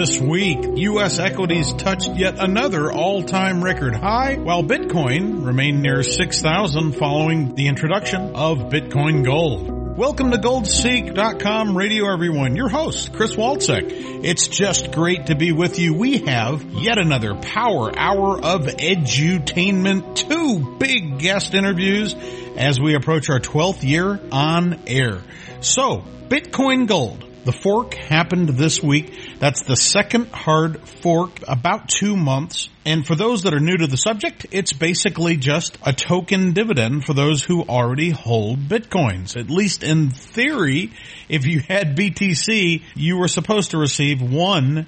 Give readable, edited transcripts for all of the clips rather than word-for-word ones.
This week, U.S. equities touched yet another all-time record high, while Bitcoin remained near 6,000 following the introduction of Bitcoin Gold. Welcome to GoldSeek.com radio, everyone. Your host, Chris Walczek. It's just great to be with you. We have yet another power hour of edutainment, 2 big guest interviews as we approach our 12th year on air. So, Bitcoin Gold. The fork happened this week. That's the second hard fork, about 2 months. And for those that are new to the subject, it's basically just a token dividend for those who already hold Bitcoins. At least in theory, if you had BTC, you were supposed to receive 1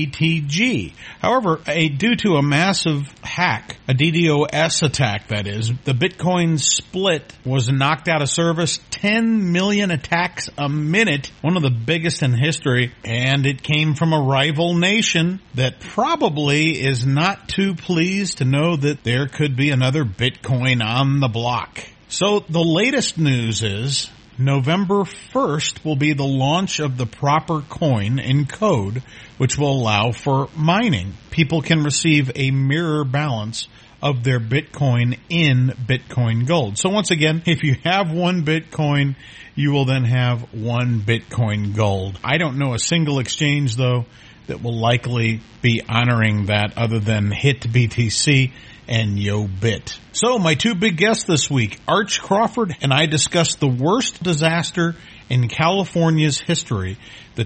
BTG. However, due to a massive hack, a DDoS attack that is, the Bitcoin split was knocked out of service. 10 million attacks a minute, one of the biggest in history, and it came from a rival nation that probably is not too pleased to know that there could be another Bitcoin on the block. So the latest news is November 1st will be the launch of the proper coin and code, which will allow for mining. People can receive a mirror balance of their Bitcoin in Bitcoin Gold. So once again, if you have 1 Bitcoin, you will then have 1 Bitcoin Gold. I don't know a single exchange, though, that will likely be honoring that other than HitBTC and YoBit. So my 2 big guests this week, Arch Crawford and I discussed the worst disaster in California's history, the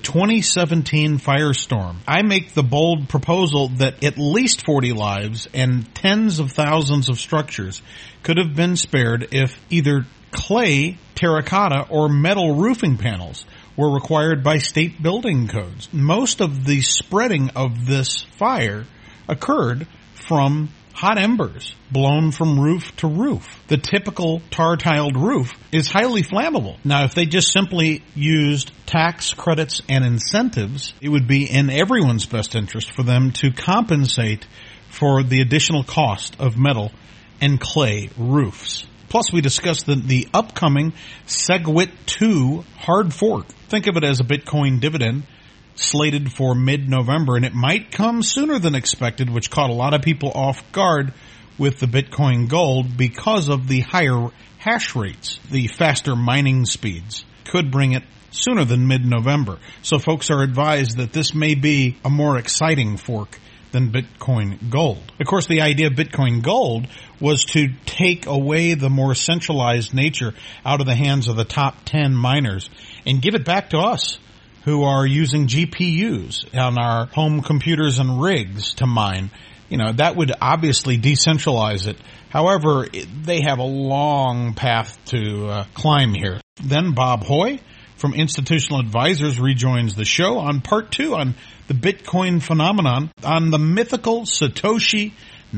2017 firestorm. I make the bold proposal that at least 40 lives and tens of thousands of structures could have been spared if either clay, terracotta, or metal roofing panels were required by state building codes. Most of the spreading of this fire occurred from hot embers blown from roof to roof. The typical tar-tiled roof is highly flammable. Now, if they just simply used tax credits and incentives, it would be in everyone's best interest for them to compensate for the additional cost of metal and clay roofs. Plus, we discussed the upcoming SegWit 2 hard fork. Think of it as a Bitcoin dividend slated for mid-November, and it might come sooner than expected, which caught a lot of people off guard with the Bitcoin Gold because of the higher hash rates. The faster mining speeds could bring it sooner than mid-November. So folks are advised that this may be a more exciting fork than Bitcoin Gold. Of course, the idea of Bitcoin Gold was to take away the more centralized nature out of the hands of the top 10 miners and give it back to us who are using GPUs on our home computers and rigs to mine. You know, that would obviously decentralize it. However, they have a long path to climb here. Then Bob Hoye from Institutional Advisors rejoins the show on part 2 on the Bitcoin phenomenon on the mythical Satoshi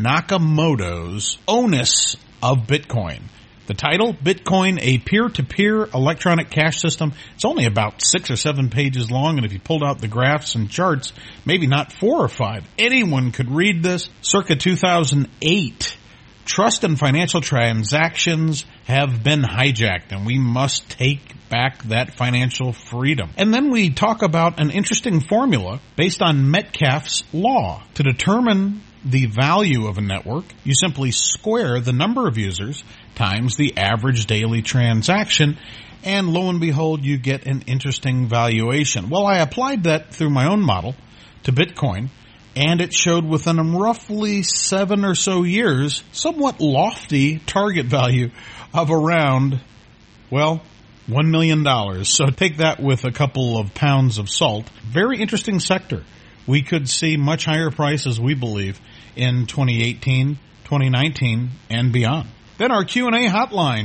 Nakamoto's onus of Bitcoin. The title, Bitcoin, a peer-to-peer electronic cash system. It's only about 6 or 7 pages long, and if you pulled out the graphs and charts, maybe not 4 or 5. Anyone could read this. Circa 2008, trust and financial transactions have been hijacked, and we must take back that financial freedom. And then we talk about an interesting formula based on Metcalfe's law. To determine the value of a network, you simply square the number of users times the average daily transaction, and lo and behold, you get an interesting valuation. Well, I applied that through my own model to Bitcoin, and it showed within roughly 7 or so years, somewhat lofty target value of around, well, $1 million. So take that with a couple of pounds of salt. Very interesting sector. We could see much higher prices, we believe, in 2018, 2019, and beyond. Then our Q&A hotline,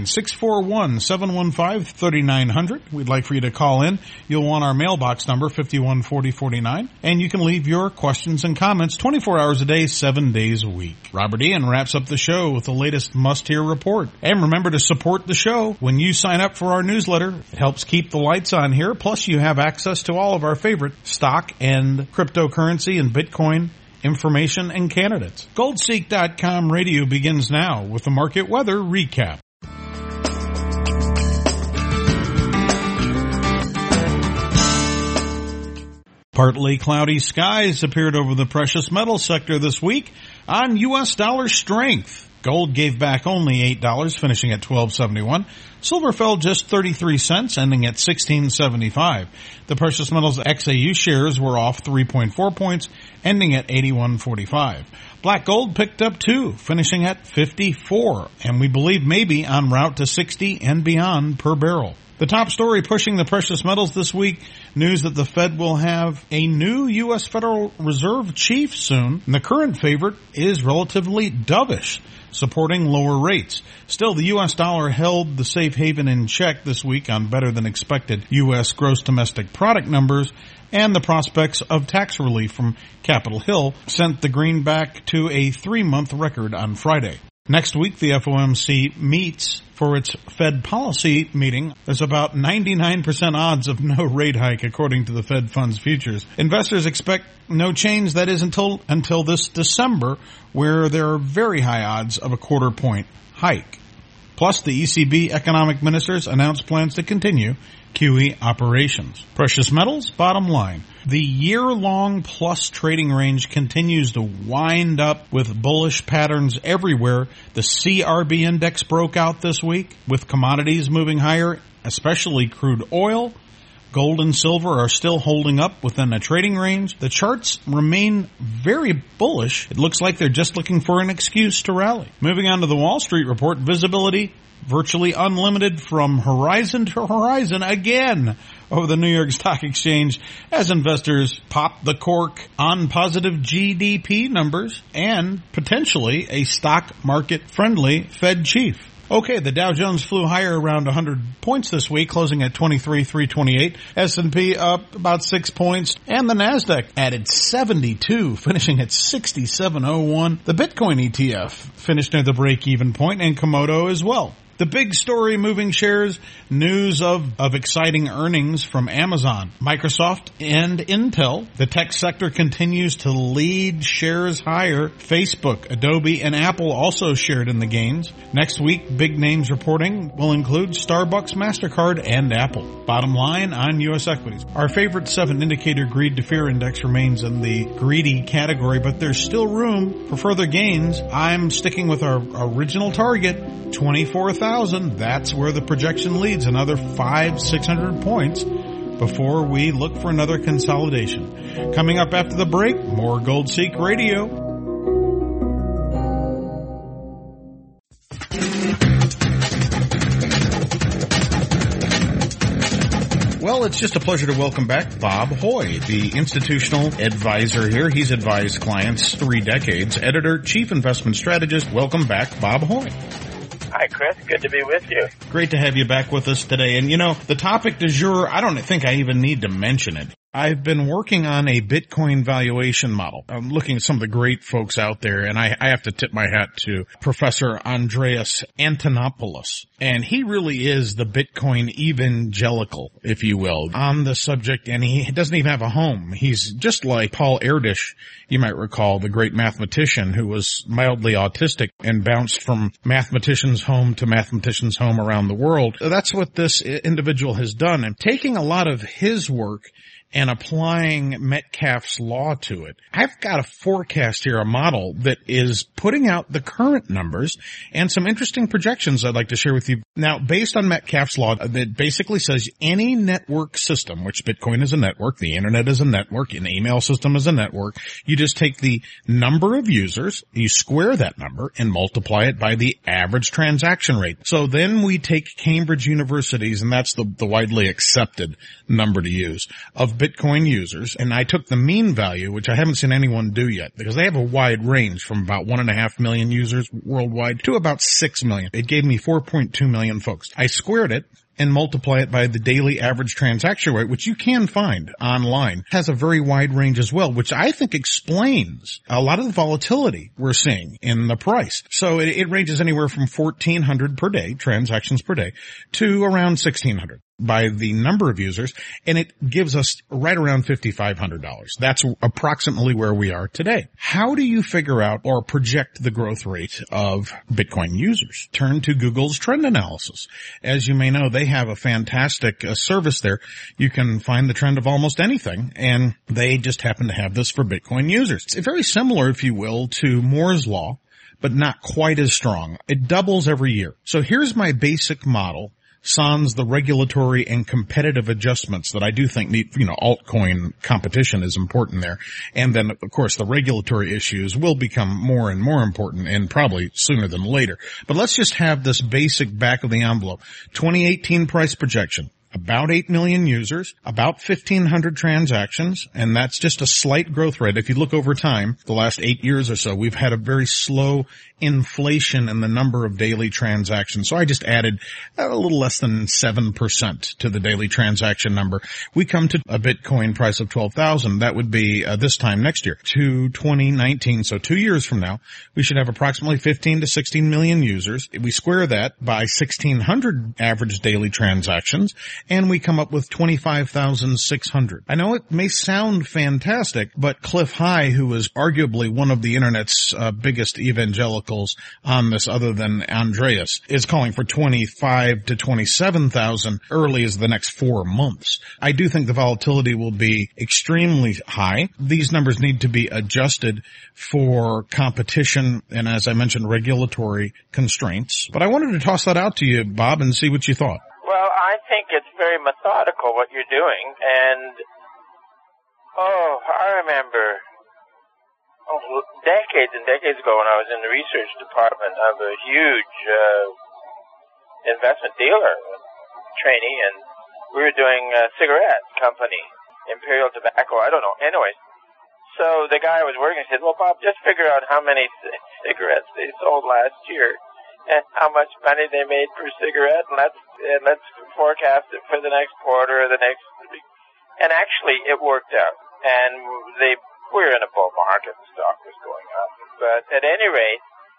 641-715-3900. We'd like for you to call in. You'll want our mailbox number, 514049. And you can leave your questions and comments 24 hours a day, 7 days a week. Robert Ian wraps up the show with the latest must-hear report. And remember to support the show when you sign up for our newsletter. It helps keep the lights on here. Plus, you have access to all of our favorite stock and cryptocurrency and Bitcoin information and candidates. GoldSeek.com radio begins now with the market weather recap. Partly cloudy skies appeared over the precious metals sector this week on U.S. dollar strength. Gold gave back only $8, finishing at $12.71. Silver fell just 33 cents, ending at $16.75. The precious metals XAU shares were off 3.4 points, ending at 81.45. Black gold picked up 2, finishing at 54, and we believe maybe en route to 60 and beyond per barrel. The top story pushing the precious metals this week, news that the Fed will have a new U.S. Federal Reserve chief soon. And the current favorite is relatively dovish, supporting lower rates. Still, the U.S. dollar held the safe haven in check this week on better than expected U.S. gross domestic product numbers, and the prospects of tax relief from Capitol Hill sent the greenback to a 3-month record on Friday. Next week, the FOMC meets for its Fed policy meeting. There's about 99% odds of no rate hike, according to the Fed funds futures. Investors expect no change, that is, until this December, where there are very high odds of a quarter-point hike. Plus, the ECB economic ministers announced plans to continue QE operations. Precious metals, bottom line. The year-long plus trading range continues to wind up with bullish patterns everywhere. The CRB index broke out this week, with commodities moving higher, especially crude oil. Gold and silver are still holding up within a trading range. The charts remain very bullish. It looks like they're just looking for an excuse to rally. Moving on to the Wall Street report, visibility virtually unlimited from horizon to horizon again over the New York Stock Exchange as investors pop the cork on positive GDP numbers and potentially a stock market-friendly Fed chief. Okay, the Dow Jones flew higher around 100 points this week, closing at 23,328. S&P up about 6 points, and the Nasdaq added 72, finishing at 6701. The Bitcoin ETF finished near the break-even point, and Komodo as well. The big story moving shares, news of exciting earnings from Amazon, Microsoft, and Intel. The tech sector continues to lead shares higher. Facebook, Adobe, and Apple also shared in the gains. Next week, big names reporting will include Starbucks, MasterCard, and Apple. Bottom line on U.S. equities. Our favorite 7-indicator greed to fear index remains in the greedy category, but there's still room for further gains. I'm sticking with our original target, 24,000. That's where the projection leads, another 500-600 points before we look for another consolidation. Coming up after the break, more Gold Seek Radio. Well, it's just a pleasure to welcome back Bob Hoye, the institutional advisor here. He's advised clients 3 decades. Editor, chief investment strategist. Welcome back, Bob Hoye. Hi, Chris. Good to be with you. Great to have you back with us today. And, the topic du jour, I don't think I even need to mention it. I've been working on a Bitcoin valuation model. I'm looking at some of the great folks out there, and I have to tip my hat to Professor Andreas Antonopoulos. And he really is the Bitcoin evangelical, if you will, on the subject, and he doesn't even have a home. He's just like Paul Erdős, you might recall, the great mathematician who was mildly autistic and bounced from mathematician's home to mathematician's home around the world. That's what this individual has done, and taking a lot of his work and applying Metcalfe's law to it. I've got a forecast here, a model that is putting out the current numbers and some interesting projections I'd like to share with you. Now, based on Metcalfe's law, that basically says any network system, which Bitcoin is a network, the internet is a network, an email system is a network, you just take the number of users, you square that number, and multiply it by the average transaction rate. So then we take Cambridge University's, and that's the widely accepted number to use, of Bitcoin users, and I took the mean value, which I haven't seen anyone do yet, because they have a wide range from about 1.5 million users worldwide to about 6 million. It gave me 4.2 million folks. I squared it and multiply it by the daily average transaction rate, which you can find online, has a very wide range as well, which I think explains a lot of the volatility we're seeing in the price. So it ranges anywhere from 1,400 per day, transactions per day, to around 1,600. by the number of users, and it gives us right around $5,500. That's approximately where we are today. How do you figure out or project the growth rate of Bitcoin users? Turn to Google's trend analysis. As you may know, they have a fantastic service there. You can find the trend of almost anything, and they just happen to have this for Bitcoin users. It's very similar, if you will, to Moore's Law, but not quite as strong. It doubles every year. So here's my basic model, sans the regulatory and competitive adjustments that I do think need, altcoin competition is important there. And then, of course, the regulatory issues will become more and more important, and probably sooner than later. But let's just have this basic back of the envelope. 2018 price projection. About 8 million users, about 1,500 transactions, and that's just a slight growth rate. If you look over time, the last 8 years or so, we've had a very slow inflation in the number of daily transactions. So I just added a little less than 7% to the daily transaction number. We come to a Bitcoin price of 12,000. That would be this time next year to 2019. So 2 years from now, we should have approximately 15 to 16 million users. We square that by 1,600 average daily transactions, and we come up with 25,600. I know it may sound fantastic, but Cliff High, who is arguably one of the internet's biggest evangelicals on this other than Andreas, is calling for 25 to 27,000 early as the next 4 months. I do think the volatility will be extremely high. These numbers need to be adjusted for competition and, as I mentioned, regulatory constraints. But I wanted to toss that out to you, Bob, and see what you thought. Well, I think it's very methodical what you're doing, and I remember decades and decades ago when I was in the research department of a huge investment dealer trainee, and we were doing a cigarette company, Imperial Tobacco, I don't know. Anyways, so the guy I was working said, well, Bob, just figure out how many cigarettes they sold last year and how much money they made per cigarette, and let's forecast it for the next quarter or the next week. And actually, it worked out. And we're in a bull market, the stock was going up. But at any rate,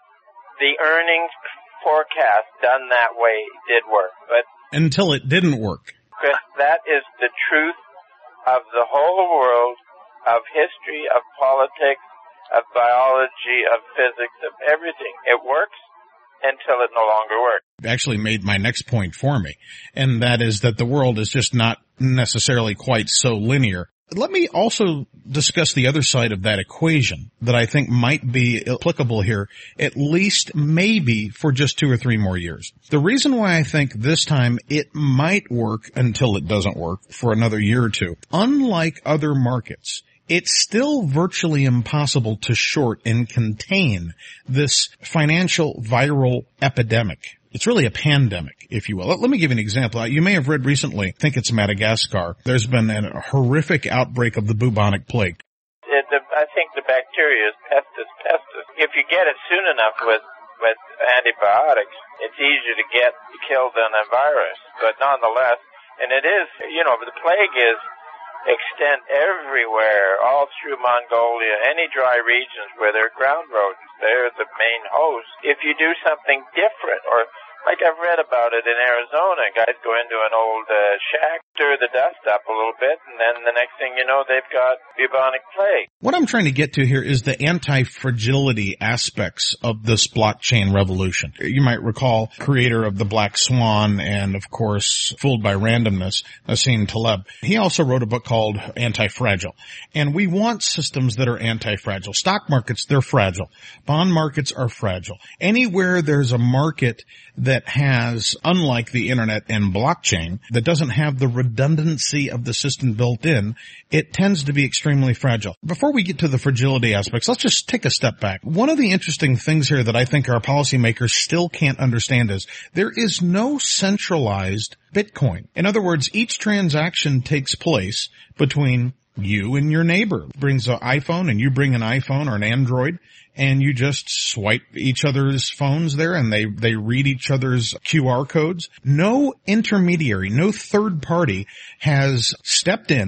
the earnings forecast done that way did work. But until it didn't work. Chris, that is the truth of the whole world, of history, of politics, of biology, of physics, of everything. It works until it no longer works. Actually made my next point for me, and that is that the world is just not necessarily quite so linear. Let me also discuss the other side of that equation that I think might be applicable here, at least maybe for just 2 or 3 more years. The reason why I think this time it might work until it doesn't work for another year or two, unlike other markets, it's still virtually impossible to short and contain this financial viral epidemic. It's really a pandemic, if you will. Let me give you an example. You may have read recently, I think it's Madagascar, there's been a horrific outbreak of the bubonic plague. I think the bacteria is Pestis pestis. If you get it soon enough with antibiotics, it's easier to get killed than a virus. But nonetheless, and it is, the plague is extent everywhere, all through Mongolia, any dry regions where there are ground rodents, they're the main host. If you do something different, or like I've read about it in Arizona, guys go into an old shack, stir the dust up a little bit, and then the next thing you know, they've got bubonic plague. What I'm trying to get to here is the anti-fragility aspects of this blockchain revolution. You might recall creator of the Black Swan and, of course, Fooled by Randomness, Nassim Taleb. He also wrote a book called Anti-Fragile. And we want systems that are anti-fragile. Stock markets, they're fragile. Bond markets are fragile. Anywhere there's a market that has, unlike the internet and blockchain, that doesn't have the redundancy of the system built in, it tends to be extremely fragile. Before we get to the fragility aspects, let's just take a step back. One of the interesting things here that I think our policymakers still can't understand is there is no centralized Bitcoin. In other words, each transaction takes place between you and your neighbor. Brings an iPhone and you bring an iPhone or an Android, and you just swipe each other's phones there, and they read each other's QR codes. No intermediary, no third party has stepped in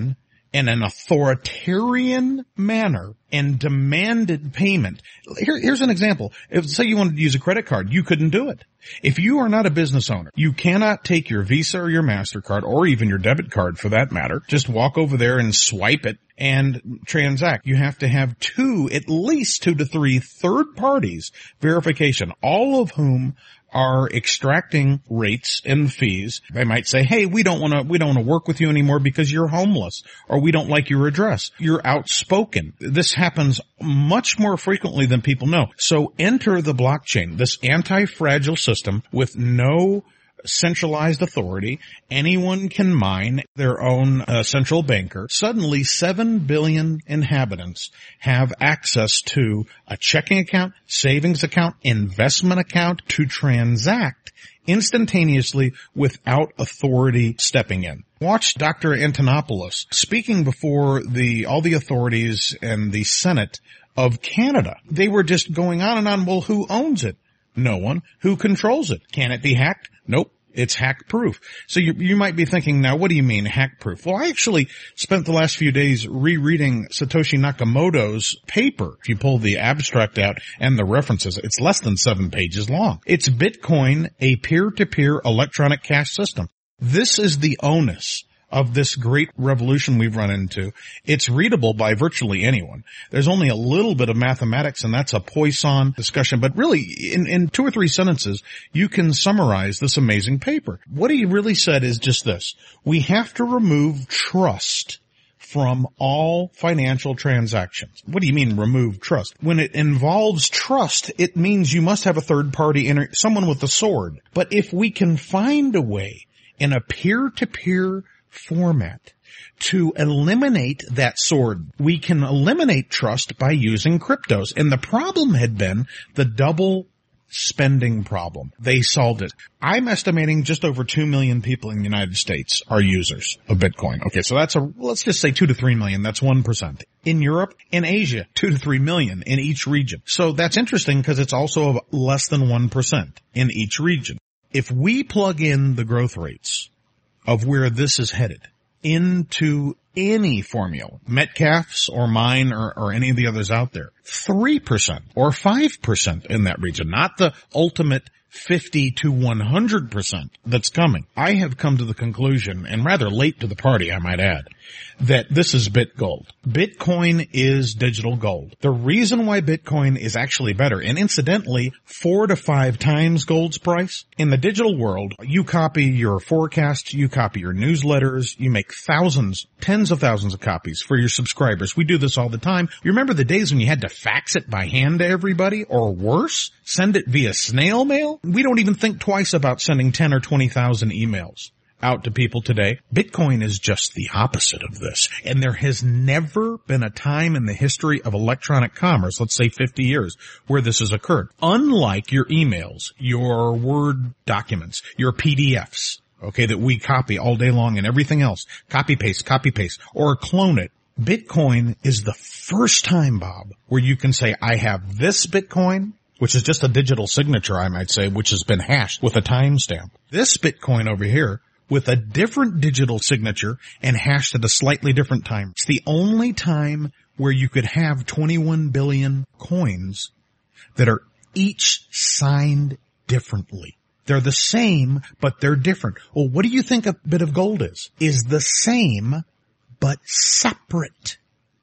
in an authoritarian manner and demanded payment. Here's an example. If, say you wanted to use a credit card, you couldn't do it. If you are not a business owner, you cannot take your Visa or your MasterCard or even your debit card for that matter, just walk over there and swipe it and transact. You have to have at least 2 to 3 third parties verification, all of whom are extracting rates and fees. They might say, hey, we don't want to work with you anymore because you're homeless, or we don't like your address. You're outspoken. This happens much more frequently than people know. So enter the blockchain, this anti-fragile system with no centralized authority. Anyone can mine their own central banker. Suddenly 7 billion inhabitants have access to a checking account, savings account, investment account to transact instantaneously without authority stepping in. Watch Dr. Antonopoulos speaking before all the authorities and the Senate of Canada. They were just going on and on. Well, who owns it? No one. Who controls it? Can it be hacked? Nope. It's hack-proof. So you might be thinking, now, what do you mean hack-proof? Well, I actually spent the last few days rereading Satoshi Nakamoto's paper. If you pull the abstract out and the references, it's less than 7 pages long. It's Bitcoin, a peer-to-peer electronic cash system. This is the onus of this great revolution we've run into. It's readable by virtually anyone. There's only a little bit of mathematics, and that's a Poisson discussion. But really, in 2 or 3 sentences, you can summarize this amazing paper. What he really said is just this. We have to remove trust from all financial transactions. What do you mean remove trust? When it involves trust, it means you must have a third party, someone with a sword. But if we can find a way in a peer-to-peer format to eliminate that sword, we can eliminate trust by using cryptos. And the problem had been the double spending problem. They solved it. I'm estimating just over 2 million people in the United States are users of Bitcoin. Okay, so let's just say 2 to 3 million. That's 1%. In Europe, in Asia, 2 to 3 million in each region. So that's interesting because it's also less than 1% in each region. If we plug in the growth rates of where this is headed into any formula, Metcalfe's or mine or any of the others out there, 3% or 5% in that region, not the ultimate 50 to 100% that's coming. I have come to the conclusion, and rather late to the party, I might add, that this is BitGold. Bitcoin is digital gold. The reason why Bitcoin is actually better, and incidentally, 4 to 5 times gold's price, in the digital world, you copy your forecasts, you copy your newsletters, you make thousands, tens of thousands of copies for your subscribers. We do this all the time. You remember the days when you had to fax it by hand to everybody, or worse, send it via snail mail? We don't even think twice about sending 10 or 20,000 emails out to people today. Bitcoin is just the opposite of this. And there has never been a time in the history of electronic commerce, let's say 50 years, where this has occurred. Unlike your emails, your Word documents, your PDFs, okay, that we copy all day long and everything else, copy paste, or clone it. Bitcoin is the first time, Bob, where you can say, I have this Bitcoin, which is just a digital signature, I might say, which has been hashed with a timestamp. This Bitcoin over here, with a different digital signature and hashed at a slightly different time. It's the only time where you could have 21 billion coins that are each signed differently. They're the same, but they're different. Well, what do you think a bit of gold is? Is the same, but separate.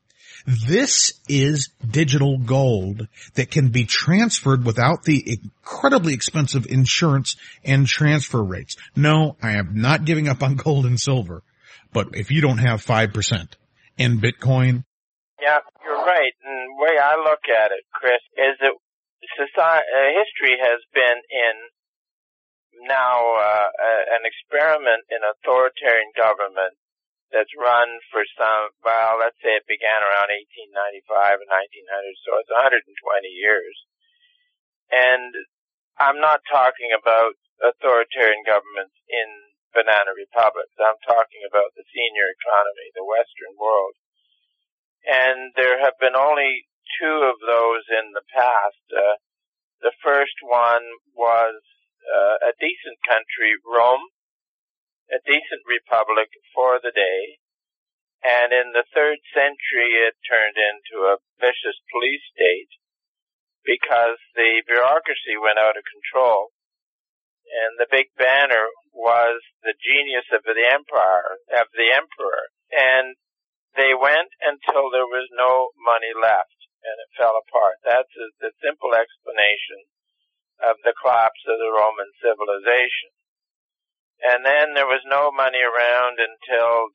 This is digital gold that can be transferred without the incredibly expensive insurance and transfer rates. No, I am not giving up on gold and silver, but if you don't have 5% in Bitcoin. Yeah, you're right. And the way I look at it, Chris, is that history has been an experiment in authoritarian government that's run for let's say it began around 1895 and 1900, so it's 120 years. And I'm not talking about authoritarian governments in banana republics. I'm talking about the senior economy, the Western world. And there have been only 2 of those in the past. The first one was a decent country, Rome, a decent republic for the day, And in the 3rd century, it turned into a vicious police state because the bureaucracy went out of control. And the big banner was the genius of the emperor. And they went until there was no money left, and it fell apart. That's the simple explanation of the collapse of the Roman civilization. And then there was no money around until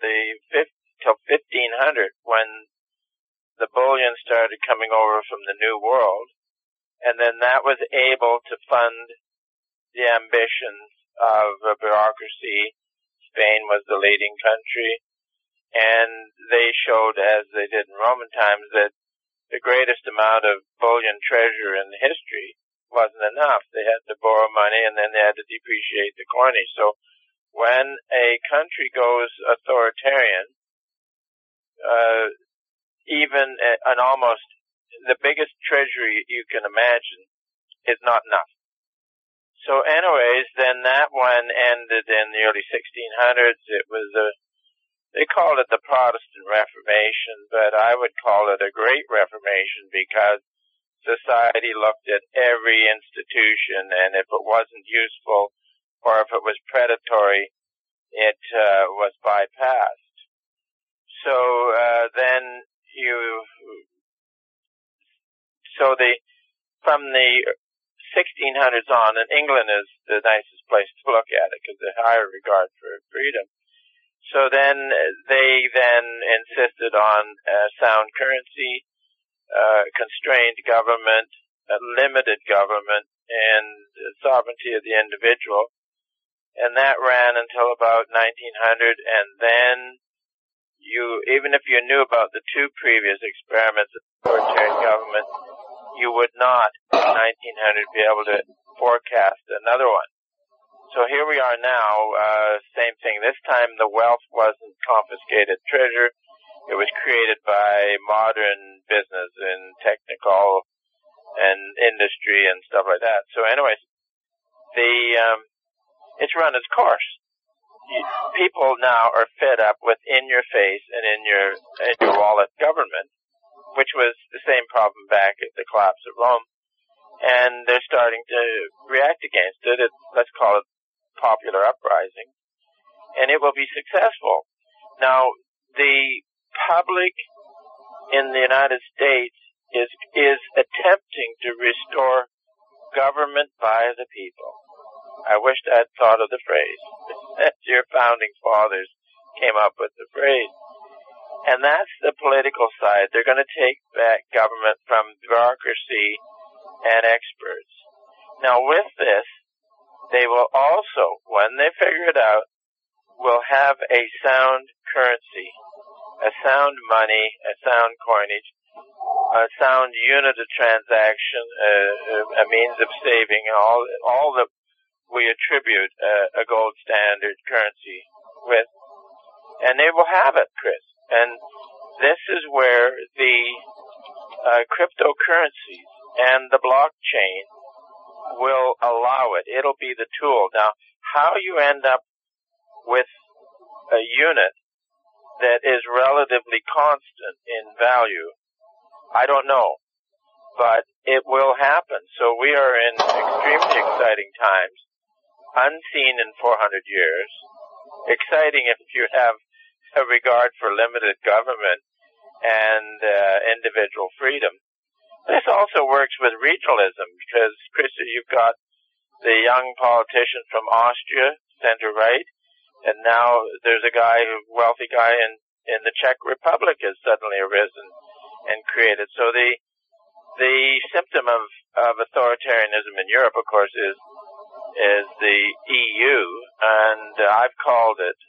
1500, when the bullion started coming over from the New World, and then that was able to fund the ambitions of a bureaucracy. Spain was the leading country, and they showed, as they did in Roman times, that the greatest amount of bullion treasure in history wasn't enough. They had to borrow money, and then they had to depreciate the coinage. So when a country goes authoritarian, even an almost the biggest treasury you can imagine is not enough. So anyways, then that one ended in the early 1600s. It was they called it the Protestant Reformation, but I would call it a Great Reformation because society looked at every institution, and if it wasn't useful or if it was predatory, it was bypassed. So from the 1600s on, and England is the nicest place to look at it because they have higher regard for freedom. So then they insisted on sound currency, constrained government, limited government, and sovereignty of the individual. And that ran until about 1900, and then even if you knew about the 2 previous experiments of authoritarian government, you would not in 1900 be able to forecast another one. So here we are now, same thing. This time the wealth wasn't confiscated treasure. It was created by modern business and technical and industry and stuff like that. So anyways, it's run its course. People now are fed up with in-your-face and in your wallet government, which was the same problem back at the collapse of Rome. And they're starting to react against it. Let's call it popular uprising. And it will be successful. Now, the public in the United States is attempting to restore government by the people. I wished I'd thought of the phrase. Your founding fathers came up with the phrase. And that's the political side. They're going to take back government from bureaucracy and experts. Now, with this, they will also, when they figure it out, will have a sound currency, a sound money, a sound coinage, a sound unit of transaction, a means of saving, all that we attribute a gold standard currency with. And they will have it, Chris. And this is where the cryptocurrencies and the blockchain will allow it. It'll be the tool. Now, how you end up with a unit that is relatively constant in value, I don't know. But it will happen. So we are in extremely exciting times, unseen in 400 years. Exciting if you have a regard for limited government and individual freedom. This also works with regionalism because, Chris, you've got the young politician from Austria, center-right, and now there's a wealthy guy in the Czech Republic has suddenly arisen and created. So the symptom of authoritarianism in Europe, of course, is the EU, and I've called it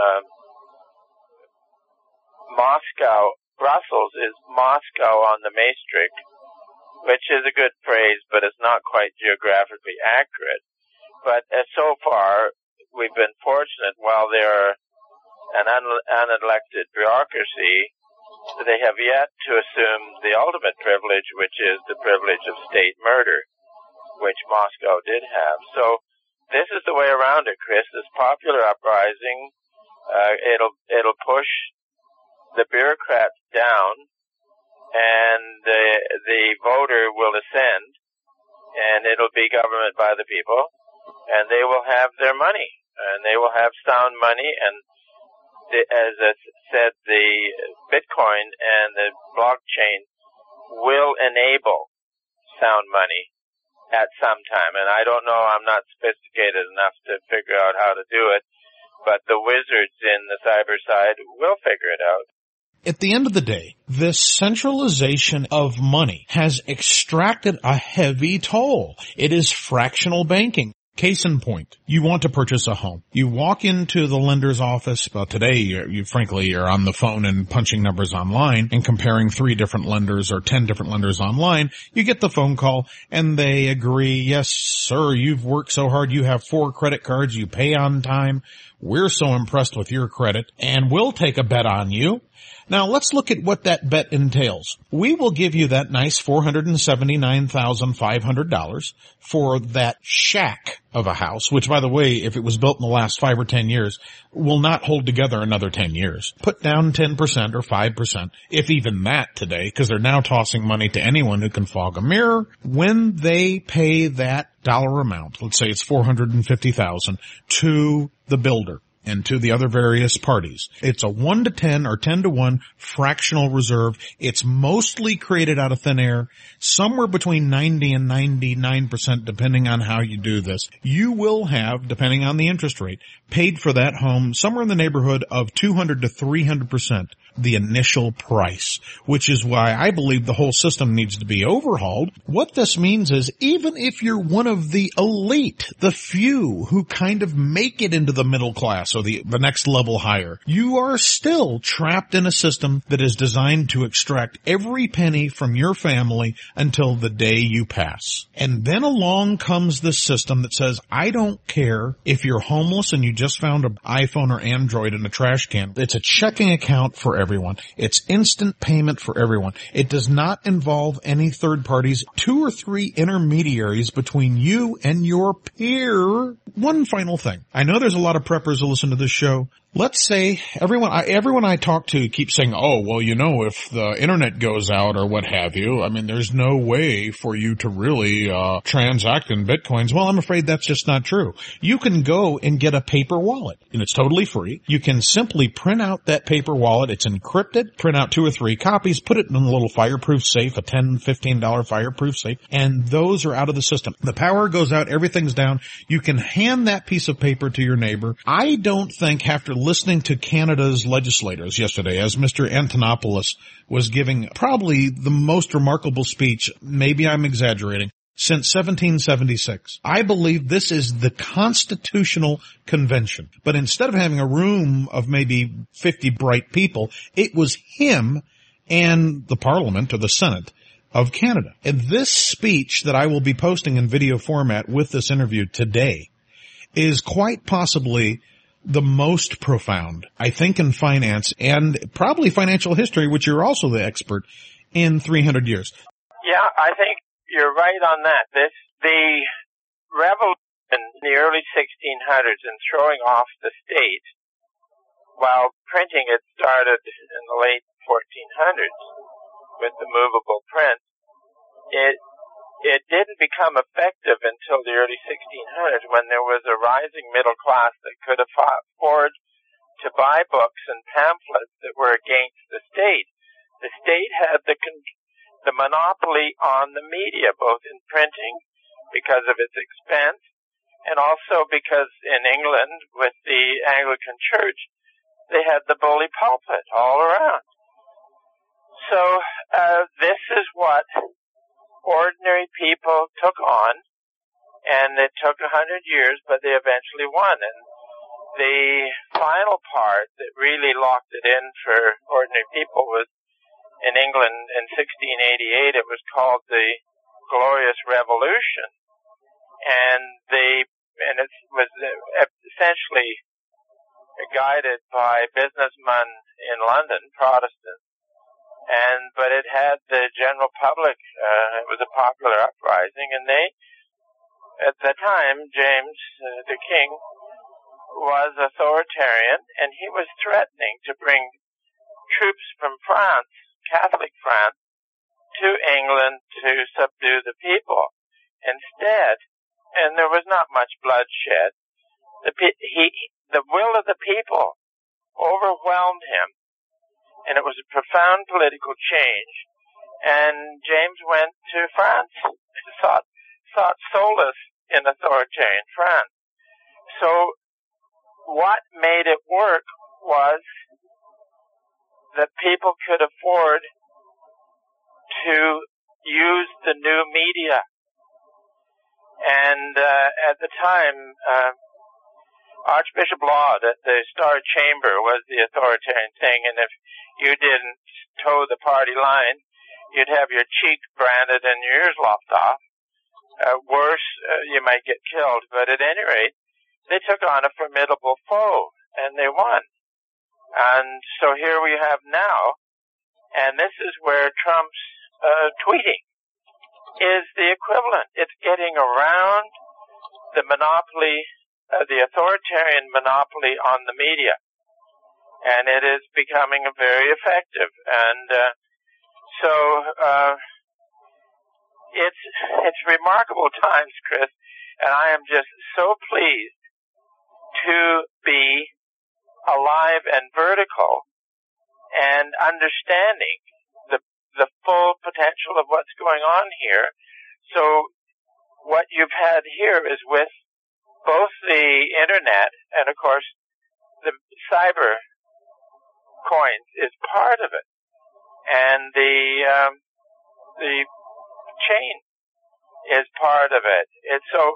Brussels is Moscow on the Maastricht, which is a good phrase, but it's not quite geographically accurate. But so far, we've been fortunate. While they're an unelected bureaucracy, they have yet to assume the ultimate privilege, which is the privilege of state murder, which Moscow did have. So this is the way around it, Chris. This popular uprising, it'll push the bureaucrats down, and the voter will ascend, and it'll be government by the people, and they will have their money, and they will have sound money, and as I said, the Bitcoin and the blockchain will enable sound money at some time. And I don't know, I'm not sophisticated enough to figure out how to do it, but the wizards in the cyber side will figure it out. At the end of the day, this centralization of money has extracted a heavy toll. It is fractional banking. Case in point, you want to purchase a home. You walk into the lender's office. Well, today, you're on the phone and punching numbers online and comparing 3 different lenders or 10 different lenders online. You get the phone call and they agree, yes, sir, you've worked so hard. You have 4 credit cards. You pay on time. We're so impressed with your credit and we'll take a bet on you. Now, let's look at what that bet entails. We will give you that nice $479,500 for that shack of a house, which, by the way, if it was built in the last 5 or 10 years, will not hold together another 10 years. Put down 10% or 5%, if even that today, because they're now tossing money to anyone who can fog a mirror. When they pay that dollar amount, let's say it's $450,000 to the builder, and to the other various parties. It's a 1 to 10 or 10 to 1 fractional reserve. It's mostly created out of thin air, somewhere between 90 and 99% depending on how you do this. You will have, depending on the interest rate, paid for that home somewhere in the neighborhood of 200 to 300% the initial price, which is why I believe the whole system needs to be overhauled. What this means is even if you're one of the elite, the few who kind of make it into the middle class or the next level higher, you are still trapped in a system that is designed to extract every penny from your family until the day you pass. And then along comes this system that says, I don't care if you're homeless and you just found an iPhone or Android in a trash can. It's a checking account for everyone. It's instant payment for everyone. It does not involve any third parties, 2 or 3 intermediaries between you and your peer. One final thing. I know there's a lot of preppers who listen to this show. Let's say everyone I talk to keeps saying, oh, well, if the internet goes out or what have you, I mean, there's no way for you to really transact in Bitcoins. Well, I'm afraid that's just not true. You can go and get a paper wallet, and it's totally free. You can simply print out that paper wallet. It's encrypted, print out 2 or 3 copies, put it in a little fireproof safe, a $10, $15 fireproof safe, and those are out of the system. The power goes out, everything's down. You can hand that piece of paper to your neighbor. I don't think after listening to Canada's legislators yesterday, as Mr. Antonopoulos was giving probably the most remarkable speech, maybe I'm exaggerating, since 1776. I believe this is the Constitutional Convention. But instead of having a room of maybe 50 bright people, it was him and the Parliament or the Senate of Canada. And this speech that I will be posting in video format with this interview today is quite possibly the most profound, I think, in finance and probably financial history, which you're also the expert in 300 years. Yeah, I think you're right on that. The revolution in the early 1600s and throwing off the state, while printing had started in the late 1400s with the movable print, it didn't become effective until the early 1600s when there was a rising middle class that could afford to buy books and pamphlets that were against the state. The state had the monopoly on the media, both in printing because of its expense and also because in England with the Anglican Church, they had the bully pulpit all around. So this is what ordinary people took on, and it took 100 years, but they eventually won. And the final part that really locked it in for ordinary people was in England in 1688. It was called the Glorious Revolution, and it was essentially guided by businessmen in London, Protestants. But it had the general public, it was a popular uprising, and they, at the time, James, the king, was authoritarian, and he was threatening to bring troops from France, Catholic France, to England to subdue the people. Instead, and there was not much bloodshed, the will of the people overwhelmed him, and it was a profound political change. And James went to France, sought solace in authoritarian France. So what made it work was that people could afford to use the new media. And at the time, Archbishop Laud at the Star Chamber was the authoritarian thing, and if you didn't toe the party line, you'd have your cheek branded and your ears lopped off. Worse, you might get killed. But at any rate, they took on a formidable foe, and they won. And so here we have now, and this is where Trump's tweeting is the equivalent. It's getting around the monopoly, the authoritarian monopoly on the media. And it is becoming very effective. And it's remarkable times, Chris, and I am just so pleased to be alive and vertical and understanding the full potential of what's going on here. So what you've had here is with both the internet and, of course, the cyber coins is part of it, and the chain is part of it. And so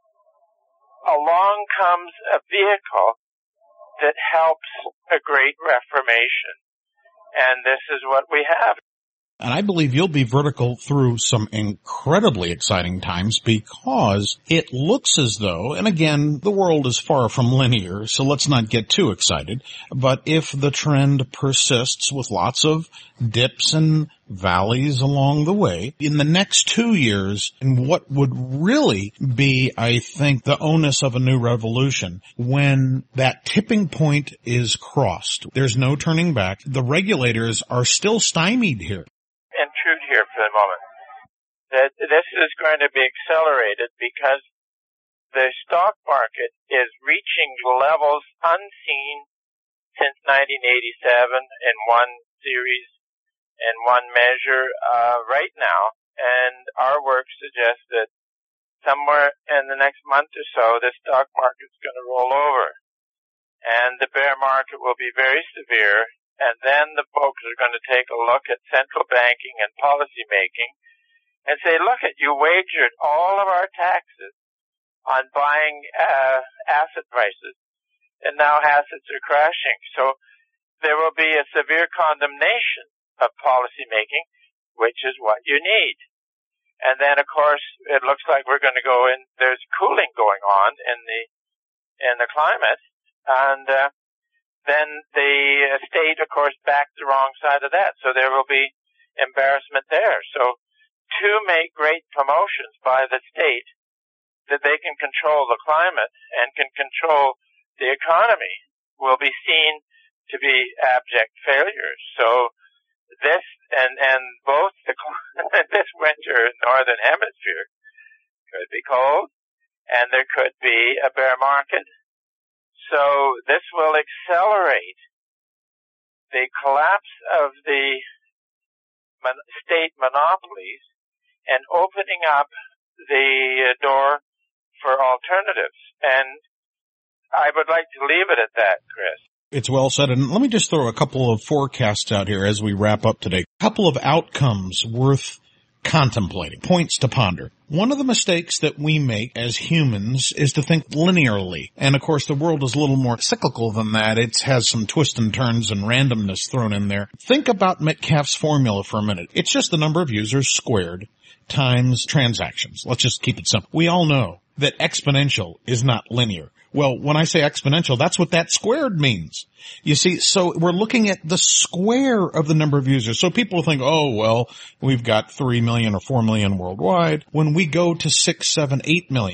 along comes a vehicle that helps a great reformation, and this is what we have. And I believe you'll be vertical through some incredibly exciting times because it looks as though, and again, the world is far from linear, so let's not get too excited, but if the trend persists with lots of dips and valleys along the way, in the next 2 years, and what would really be, I think, the onus of a new revolution, when that tipping point is crossed, there's no turning back. The regulators are still stymied here. Intrude here for the moment. That this is going to be accelerated because the stock market is reaching levels unseen since 1987 in one series and one measure right now, and our work suggests that somewhere in the next month or so the stock market is going to roll over, and the bear market will be very severe. And then the folks are going to take a look at central banking and policy making and say, look, you wagered all of our taxes on buying asset prices, and now assets are crashing. So there will be a severe condemnation of policy making, which is what you need. And then, of course, it looks like we're going to go in, there's cooling going on in the climate, and then the state, of course, backed the wrong side of that. So there will be embarrassment there. So to make great promotions by the state that they can control the climate and can control the economy will be seen to be abject failures. So this and both this winter in the northern hemisphere could be cold, and there could be a bear market. So this will accelerate the collapse of the state monopolies and opening up the door for alternatives. And I would like to leave it at that, Chris. It's well said. And let me just throw a couple of forecasts out here as we wrap up today. A couple of outcomes worth contemplating, points to ponder. One of the mistakes that we make as humans is to think linearly. And of course, the world is a little more cyclical than that. It has some twists and turns and randomness thrown in there. Think about Metcalfe's formula for a minute. It's just the number of users squared times transactions. Let's just keep it simple. We all know that exponential is not linear. Well, when I say exponential, that's what that squared means. You see, so we're looking at the square of the number of users. So people think, oh, well, we've got 3 million or 4 million worldwide. When we go to 6, 7, 8 million,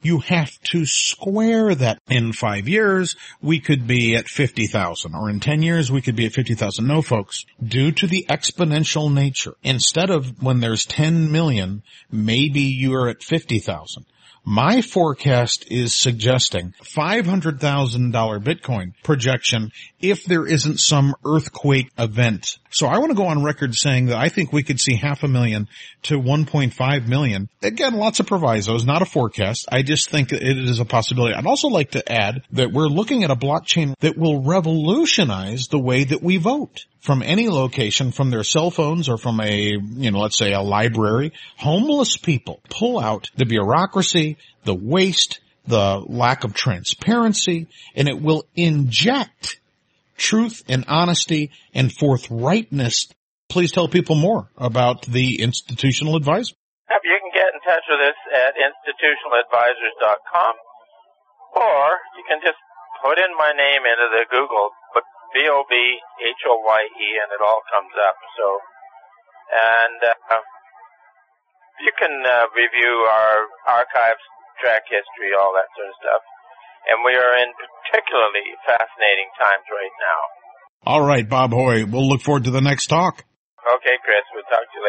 You have to square that. In 5 years, we could be at 50,000, or in 10 years, we could be at 50,000. No, folks, due to the exponential nature, instead of when there's 10 million, maybe you're at 50,000. My forecast is suggesting $500,000 Bitcoin projection if there isn't some earthquake event. So I want to go on record saying that I think we could see 500,000 to 1.5 million. Again, lots of provisos, not a forecast. I just think it is a possibility. I'd also like to add that we're looking at a blockchain that will revolutionize the way that we vote. From any location, from their cell phones or from let's say a library, homeless people pull out the bureaucracy, the waste, the lack of transparency, and it will inject truth and honesty and forthrightness. Please tell people more about the institutional advisor. You can get in touch with us at institutionaladvisors.com, or you can just put in my name into the Google, but BOBHOYE, and it all comes up. So, and you can review our archives, track history, all that sort of stuff. And we are in particularly fascinating times right now. All right, Bob Hoye, we'll look forward to the next talk. Okay, Chris, we'll talk to you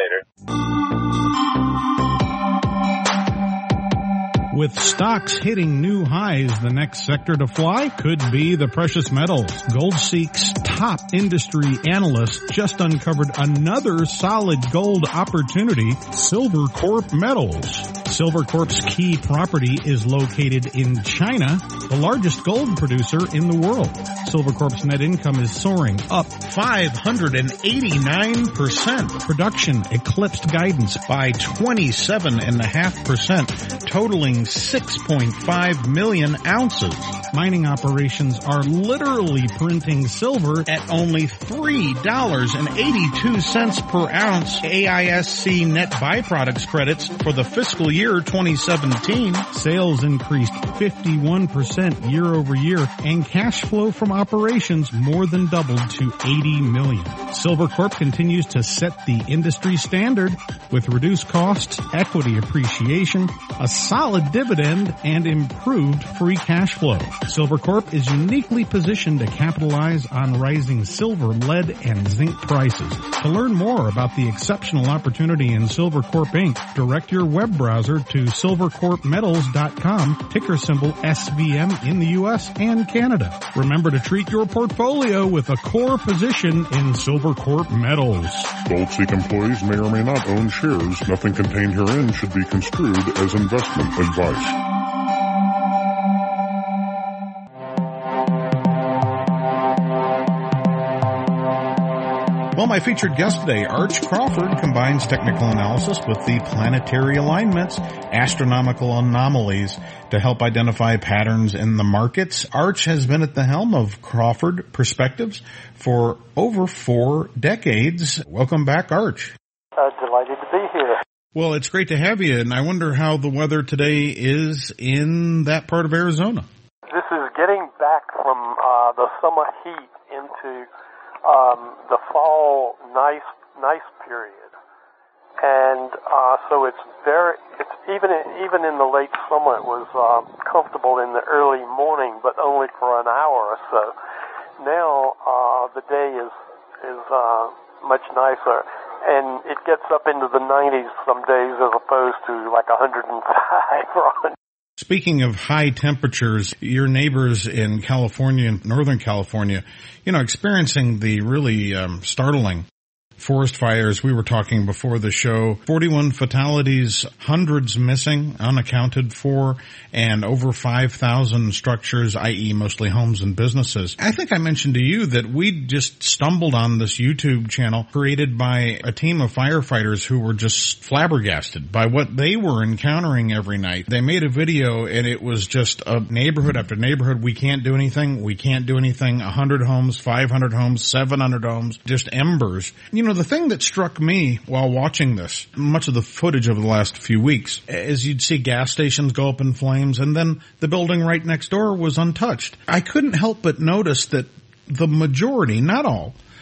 later. With stocks hitting new highs, the next sector to fly could be the precious metals. GoldSeek's top industry analyst just uncovered another solid gold opportunity, Silvercorp Metals. Silvercorp's key property is located in China, the largest gold producer in the world. Silvercorp's net income is soaring, up 589%. Production eclipsed guidance by 27.5%, totaling 6.5 million ounces. Mining operations are literally printing silver at only $3.82 per ounce. AISC net byproducts credits for the fiscal year 2017. Sales increased 51% year over year, and cash flow from operations more than doubled to $80 million. Silvercorp continues to set the industry standard with reduced costs, equity appreciation, a solid dividend, and improved free cash flow. Silvercorp is uniquely positioned to capitalize on rising silver, lead, and zinc prices. To learn more about the exceptional opportunity in Silvercorp Inc., direct your web browser to silvercorpmetals.com, ticker symbol SVM in the U.S. and Canada. Remember to treat your portfolio with a core position in Silvercorp Metals. GoldSeek employees may or may not own shares. Nothing contained herein should be construed as investment advice. Well, my featured guest today, Arch Crawford, combines technical analysis with the planetary alignments, astronomical anomalies to help identify patterns in the markets. Arch has been at the helm of Crawford Perspectives for over 4 decades. Welcome back, Arch. Delighted to be here. Well, it's great to have you, and I wonder how the weather today is in that part of Arizona. This is getting back from the summer heat into the fall nice period, and so it's even in the late summer it was comfortable in the early morning, but only for an hour or so. Now the day is much nicer, and it gets up into the 90s some days as opposed to like 105. Speaking of high temperatures, your neighbors in California, Northern California, experiencing the really startling forest fires. We were talking before the show, 41 fatalities, hundreds missing, unaccounted for, and over 5,000 structures, i.e. mostly homes and businesses. I think I mentioned to you that we just stumbled on this YouTube channel created by a team of firefighters who were just flabbergasted by what they were encountering every night. They made a video, and it was just a neighborhood after neighborhood. We can't do anything. 100 homes, 500 homes, 700 homes, just embers. The thing that struck me while watching this, much of the footage over the last few weeks, is you'd see gas stations go up in flames, and then the building right next door was untouched. I couldn't help but notice that the majority, not all,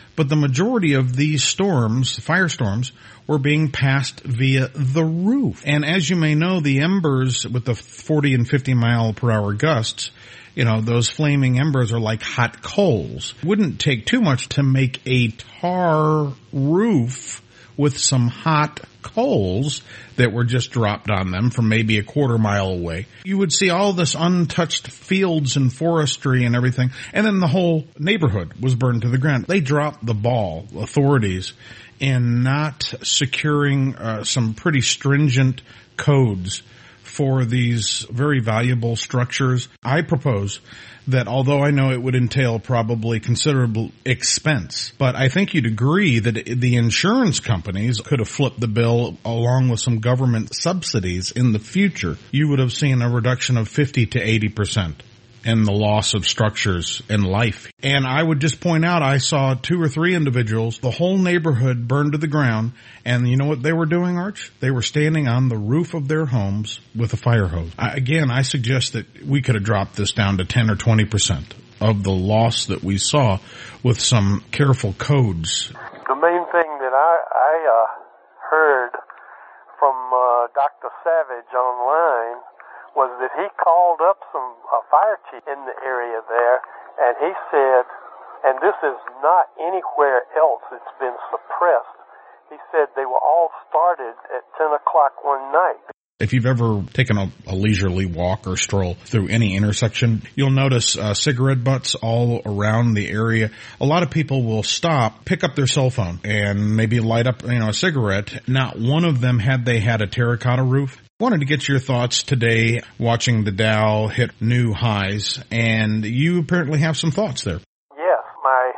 But the majority of these storms, firestorms, were being passed via the roof. And as you may know, the embers with the 40 and 50 mile per hour gusts, those flaming embers are like hot coals. Wouldn't take too much to make a tar roof with some hot coals that were just dropped on them from maybe a quarter mile away. You would see all this untouched fields and forestry and everything, and then the whole neighborhood was burned to the ground. They dropped the ball, authorities, in not securing some pretty stringent codes for these very valuable structures. I propose that although I know it would entail probably considerable expense, but I think you'd agree that the insurance companies could have flipped the bill along with some government subsidies in the future. You would have seen a reduction of 50 to 80% in the loss of structures and life. And I would just point out, I saw 2 or 3 individuals, the whole neighborhood burned to the ground, and you know what they were doing, Arch? They were standing on the roof of their homes with a fire hose. I suggest that we could have dropped this down to 10 or 20% of the loss that we saw with some careful codes. The main thing that I heard from Dr. Savage online was that he called up some fire chief in the area there, and he said, and this is not anywhere else, it's been suppressed, he said they were all started at 10 o'clock one night. If you've ever taken a leisurely walk or stroll through any intersection, you'll notice cigarette butts all around the area. A lot of people will stop, pick up their cell phone, and maybe light up a cigarette. Not one of them had they had a terracotta roof. Wanted to get your thoughts today watching the Dow hit new highs, and you apparently have some thoughts there. Yes, my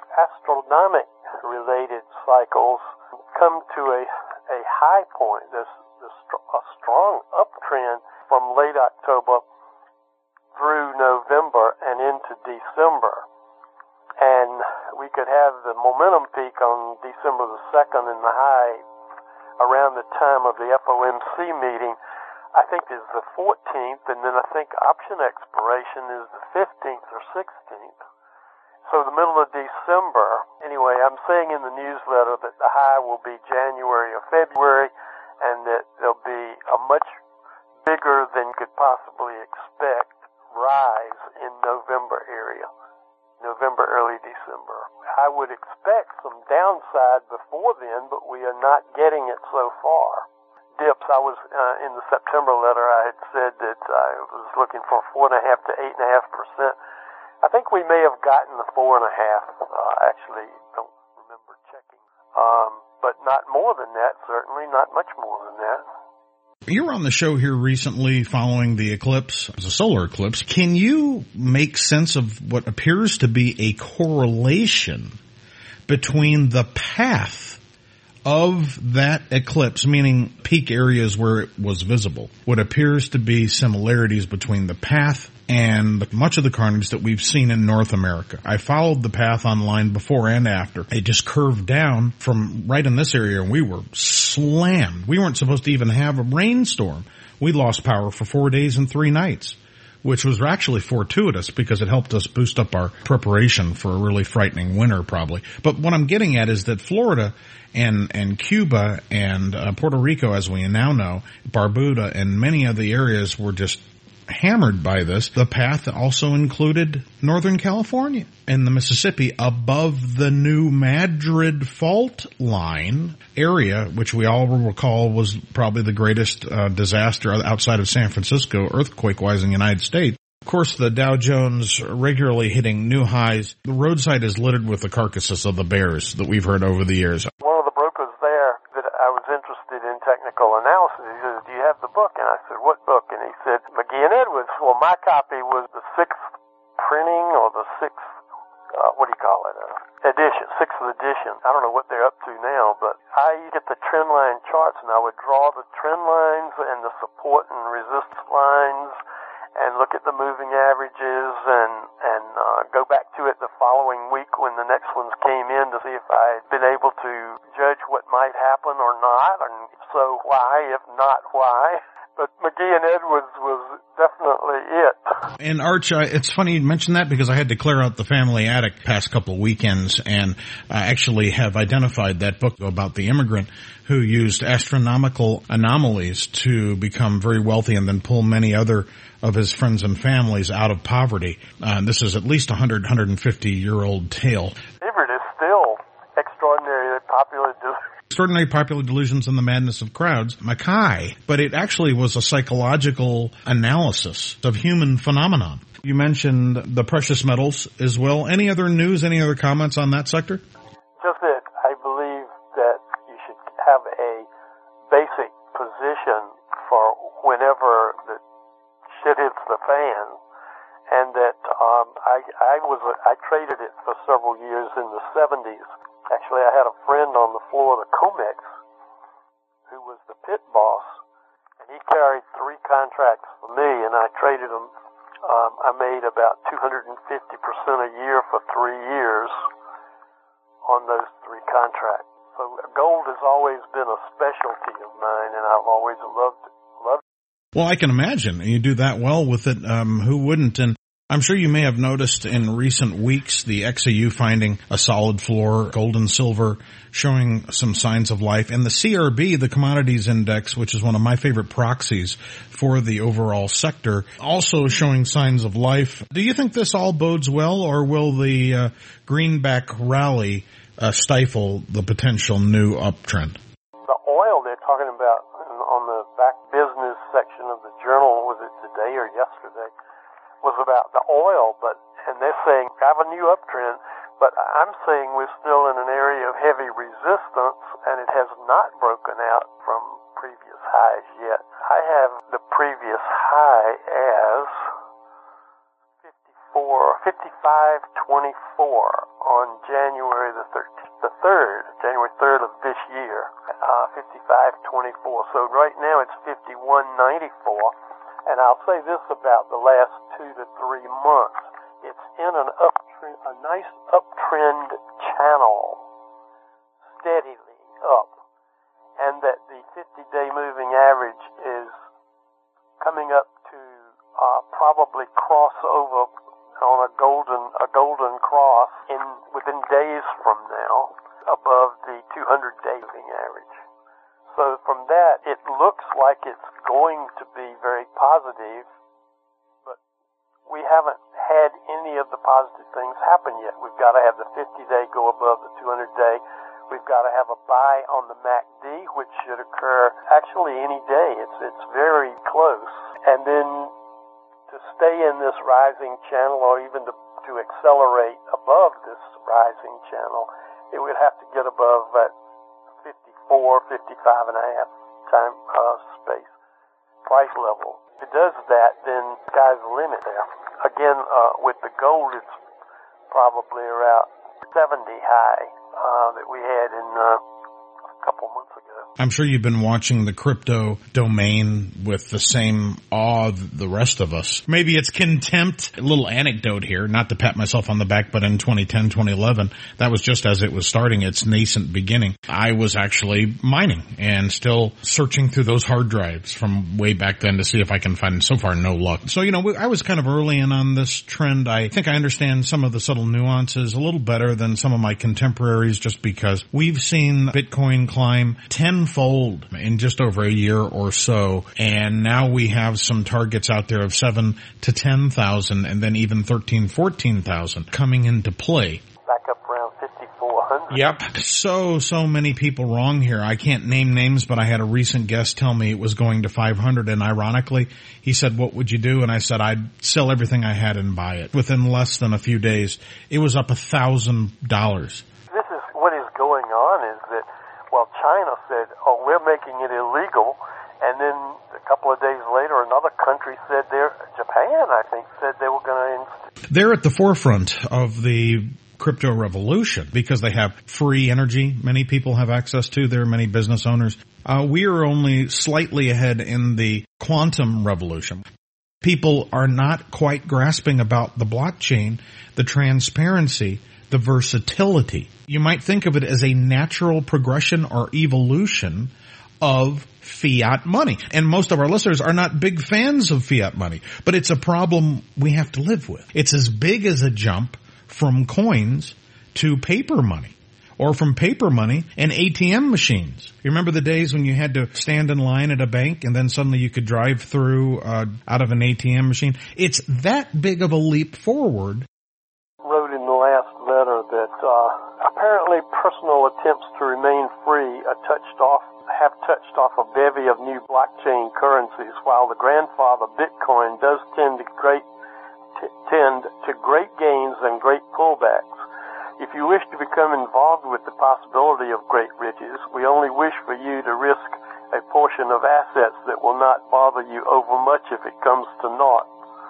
astronomic-related cycles come to a high point. There's a strong uptrend from late October through November and into December. And we could have the momentum peak on December the 2nd and the high around the time of the FOMC meeting, I think is the 14th, and then I think option expiration is the 15th or 16th. So the middle of December, anyway, I'm saying in the newsletter that the high will be January or February, and that there'll be a much bigger than could possibly expect rise in November area. November, early December. I would expect some downside before then, but we are not getting it so far. Dips, I was, in the September letter, I had said that I was looking for 4.5 to 8.5%. I think we may have gotten the 4.5. Actually, don't remember checking. But not more than that, certainly, not much more than that. You were on the show here recently following the eclipse. It was a solar eclipse. Can you make sense of what appears to be a correlation between the path of that eclipse, meaning peak areas where it was visible, what appears to be similarities between the path and much of the carnage that we've seen in North America? I followed the path online before and after. It just curved down from right in this area, and we were slammed. We weren't supposed to even have a rainstorm. We lost power for 4 days and 3 nights, which was actually fortuitous because it helped us boost up our preparation for a really frightening winter probably. But what I'm getting at is that Florida and Cuba and Puerto Rico, as we now know, Barbuda and many of the areas were just hammered by this. The path also included Northern California and the Mississippi above the New Madrid fault line area, which we all recall was probably the greatest disaster outside of San Francisco, earthquake-wise, in the United States. Of course, the Dow Jones regularly hitting new highs. The roadside is littered with the carcasses of the bears that we've heard over the years. One of the brokers there that I was interested in technical analysis, he says, "Do you have the book?" And I said, "What book?" And he said, "McGee and Edwards." Well, my copy was the 6th printing or the 6th, edition, 6th edition. I don't know what they're up to now, but I get the trend line charts and I would draw the trend lines and the support and resistance lines and look at the moving averages and go back to it the following week when the next ones came in to see if I had been able to judge what might happen or not, and if so, why, if not, why. But McGee and Edwards was definitely it. And Arch, it's funny you mentioned that because I had to clear out the family attic past couple of weekends and actually have identified that book about the immigrant who used astronomical anomalies to become very wealthy and then pull many other of his friends and families out of poverty. This is at least a 150-year-old tale. Favorite is still Extraordinary Popular Delusions and the Madness of Crowds, Mackay, but it actually was a psychological analysis of human phenomenon. You mentioned the precious metals as well. Any other news, any other comments on that sector? Just that I believe that you should have a basic position for whenever the shit hits the fan, and that I traded it for several years in the 70s. Actually, I had a friend on the floor of the COMEX who was the pit boss, and he carried 3 contracts for me, and I traded them. I made about 250% a year for 3 years on those 3 contracts. So gold has always been a specialty of mine, and I've always loved it. Well, I can imagine. You do that well with it. Who wouldn't? And I'm sure you may have noticed in recent weeks the XAU finding a solid floor, gold and silver, showing some signs of life. And the CRB, the Commodities Index, which is one of my favorite proxies for the overall sector, also showing signs of life. Do you think this all bodes well, or will the greenback rally stifle the potential new uptrend? The oil they're talking about on the back business section of the journal, was it today or yesterday, was about the oil, and they're saying have a new uptrend, but I'm saying we're still in an area of heavy resistance, and it has not broken out from previous highs yet. I have the previous high as 55.24 on January the 3rd of this year. 55.24. So right now it's 51.94. And I'll say this about the last 2 to 3 months. It's in an uptrend, a nice uptrend channel, steadily up. And that the 50-day moving average is coming up to probably cross over on a golden cross within days from now above the 200-day moving average. So from that, it looks like it's going to be very positive, but we haven't had any of the positive things happen yet. We've got to have the 50-day go above the 200-day. We've got to have a buy on the MACD, which should occur actually any day. It's very close. And then to stay in this rising channel, or even to accelerate above this rising channel, it would have to get above that 55 and a half time space price level. If it does that, then sky's the limit there. Again, with the gold, it's probably around 70 high that we had in a couple months ago. I'm sure you've been watching the crypto domain with the same awe the rest of us. Maybe it's contempt. A little anecdote here, not to pat myself on the back, but in 2010, 2011, that was just as it was starting its nascent beginning. I was actually mining and still searching through those hard drives from way back then to see if I can find, so far, no luck. So, I was kind of early in on this trend. I think I understand some of the subtle nuances a little better than some of my contemporaries, just because we've seen Bitcoin climb tenfold in just over a year or so, and now we have some targets out there of 7 to 10,000, and then even 13, 14,000 coming into play. Back up around 5,400. Yep. So many people wrong here. I can't name names, but I had a recent guest tell me it was going to 500, and ironically, he said, "What would you do?" And I said, "I'd sell everything I had and buy it." Within less than a few days, it was up $1,000. What is going on is that, China said, we're making it illegal, and then a couple of days later, another country said, Japan, I think, said they were going to They're at the forefront of the crypto revolution because they have free energy many people have access to. There are many business owners. We are only slightly ahead in the quantum revolution. People are not quite grasping about the blockchain, the transparency, the versatility. You might think of it as a natural progression or evolution of fiat money. And most of our listeners are not big fans of fiat money, but it's a problem we have to live with. It's as big as a jump from coins to paper money, or from paper money and ATM machines. You remember the days when you had to stand in line at a bank and then suddenly you could drive through out of an ATM machine? It's that big of a leap forward. Wrote in the last letter that apparently personal attempts to remain free have touched off a bevy of new blockchain currencies, while the grandfather Bitcoin does tend to great gains and great pullbacks. If you wish to become involved with the possibility of great riches, we only wish for you to risk a portion of assets that will not bother you overmuch if it comes to naught.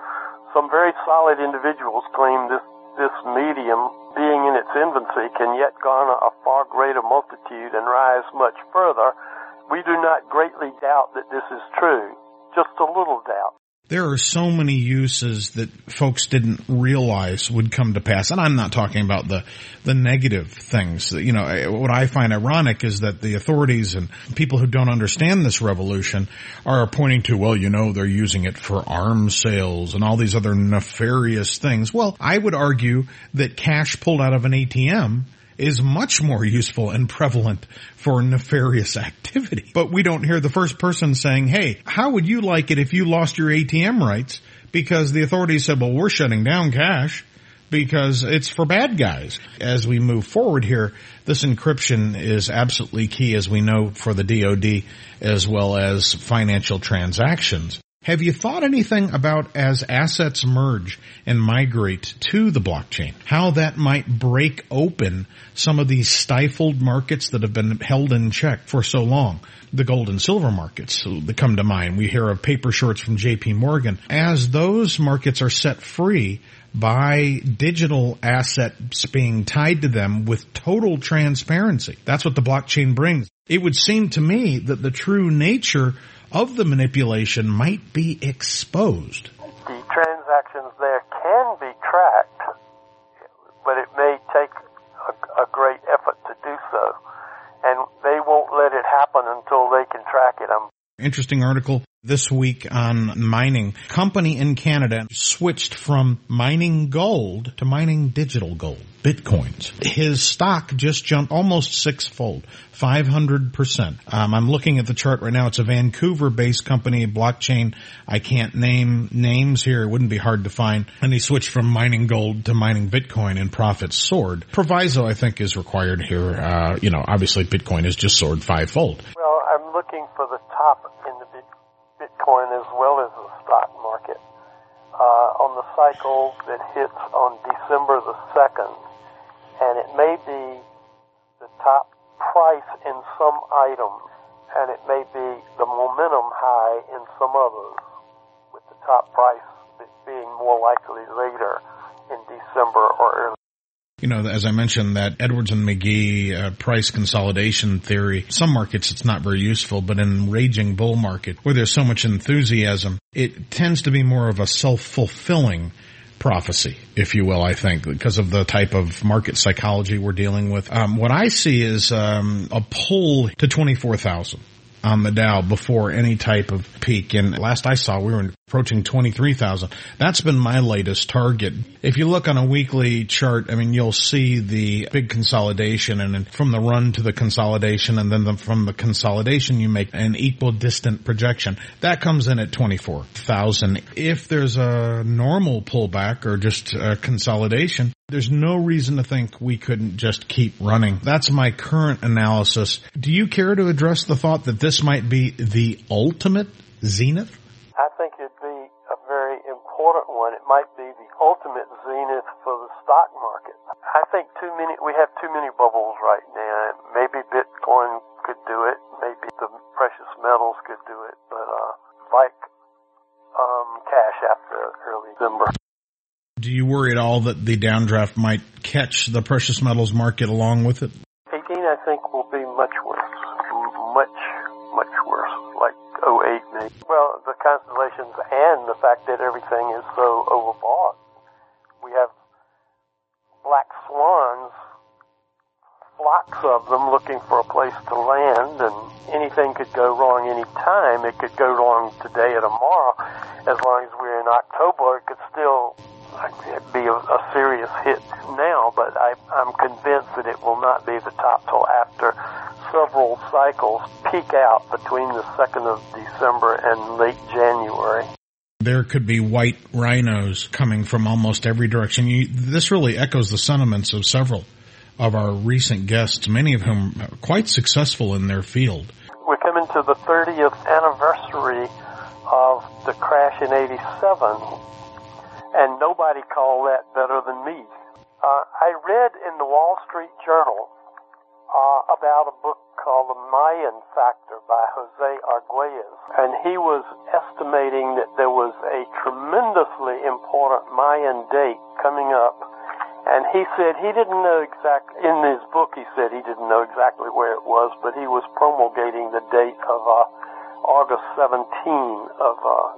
Some very solid individuals claim this medium, being in its infancy, can yet garner a far greater multitude and rise much further. We do not greatly doubt that this is true, just a little doubt. There are so many uses that folks didn't realize would come to pass. And I'm not talking about the negative things. You know, what I find ironic is that the authorities and people who don't understand this revolution are pointing to, well, you know, they're using it for arms sales and all these other nefarious things. Well, I would argue that cash pulled out of an ATM is much more useful and prevalent for nefarious activity. But we don't hear the first person saying, hey, how would you like it if you lost your ATM rights because the authorities said, well, we're shutting down cash because it's for bad guys. As we move forward here, this encryption is absolutely key, as we know, for the DoD as well as financial transactions. Have you thought anything about, as assets merge and migrate to the blockchain, how that might break open some of these stifled markets that have been held in check for so long? The gold and silver markets that come to mind. We hear of paper shorts from JP Morgan. As those markets are set free by digital assets being tied to them with total transparency, that's what the blockchain brings. It would seem to me that the true nature of the manipulation might be exposed. The transactions there can be tracked, but it may take a great effort to do so. And they won't let it happen until they can track it. Interesting article this week on mining. Company in Canada switched from mining gold to mining digital gold, Bitcoins. His stock just jumped almost sixfold, 500%. I'm looking at the chart right now. It's a Vancouver-based company, blockchain. I can't name names here. It wouldn't be hard to find. And he switched from mining gold to mining Bitcoin, and profits soared. Proviso, I think, is required here. Obviously Bitcoin has just soared fivefold. Well, I'm looking for the top in the Bitcoin as well as the stock market. On the cycle that hits on December the 2nd, and it may be the top price in some items, and it may be the momentum high in some others, with the top price being more likely later in December or early. You know, as I mentioned, that Edwards and McGee price consolidation theory, some markets it's not very useful, but in raging bull market where there's so much enthusiasm, it tends to be more of a self-fulfilling prophecy, if you will, I think, because of the type of market psychology we're dealing with. What I see is a pull to 24,000 on the Dow before any type of peak. And last I saw, we were approaching 23,000. That's been my latest target. If you look on a weekly chart, I mean, you'll see the big consolidation, and then from the run to the consolidation, and then from the consolidation, you make an equal distant projection. That comes in at 24,000. If there's a normal pullback or just a consolidation, there's no reason to think we couldn't just keep running. That's my current analysis. Do you care to address the thought that this might be the ultimate zenith? I think it'd be a very important one. It might be the ultimate zenith for the stock market. I think we have too many bubbles right now. Maybe Bitcoin could do it. Maybe the precious metals could do it. But like cash after early December. Do you worry at all that the downdraft might catch the precious metals market along with it? 18, I think, will be much worse. Much worse. Like 08 maybe. Well, the constellations and the fact that everything is so overbought. We have black swans flocks of them looking for a place to land, and anything could go wrong any time. It could go wrong today or tomorrow. As long as we're in October, it could still be a serious hit now, but I'm convinced that it will not be the top till after several cycles peak out between the 2nd of December and late January. There could be white rhinos coming from almost every direction. This really echoes the sentiments of several of our recent guests, many of whom are quite successful in their field. We're coming to the 30th anniversary of the crash in '87, and nobody called that better than me. I read in the Wall Street Journal about a book called The Mayan Factor by Jose Arguelles, and he was estimating that there was a tremendously important Mayan date coming up, and he said he didn't know exactly, in his book he said he didn't know exactly where it was, but he was promulgating the date of August 17 of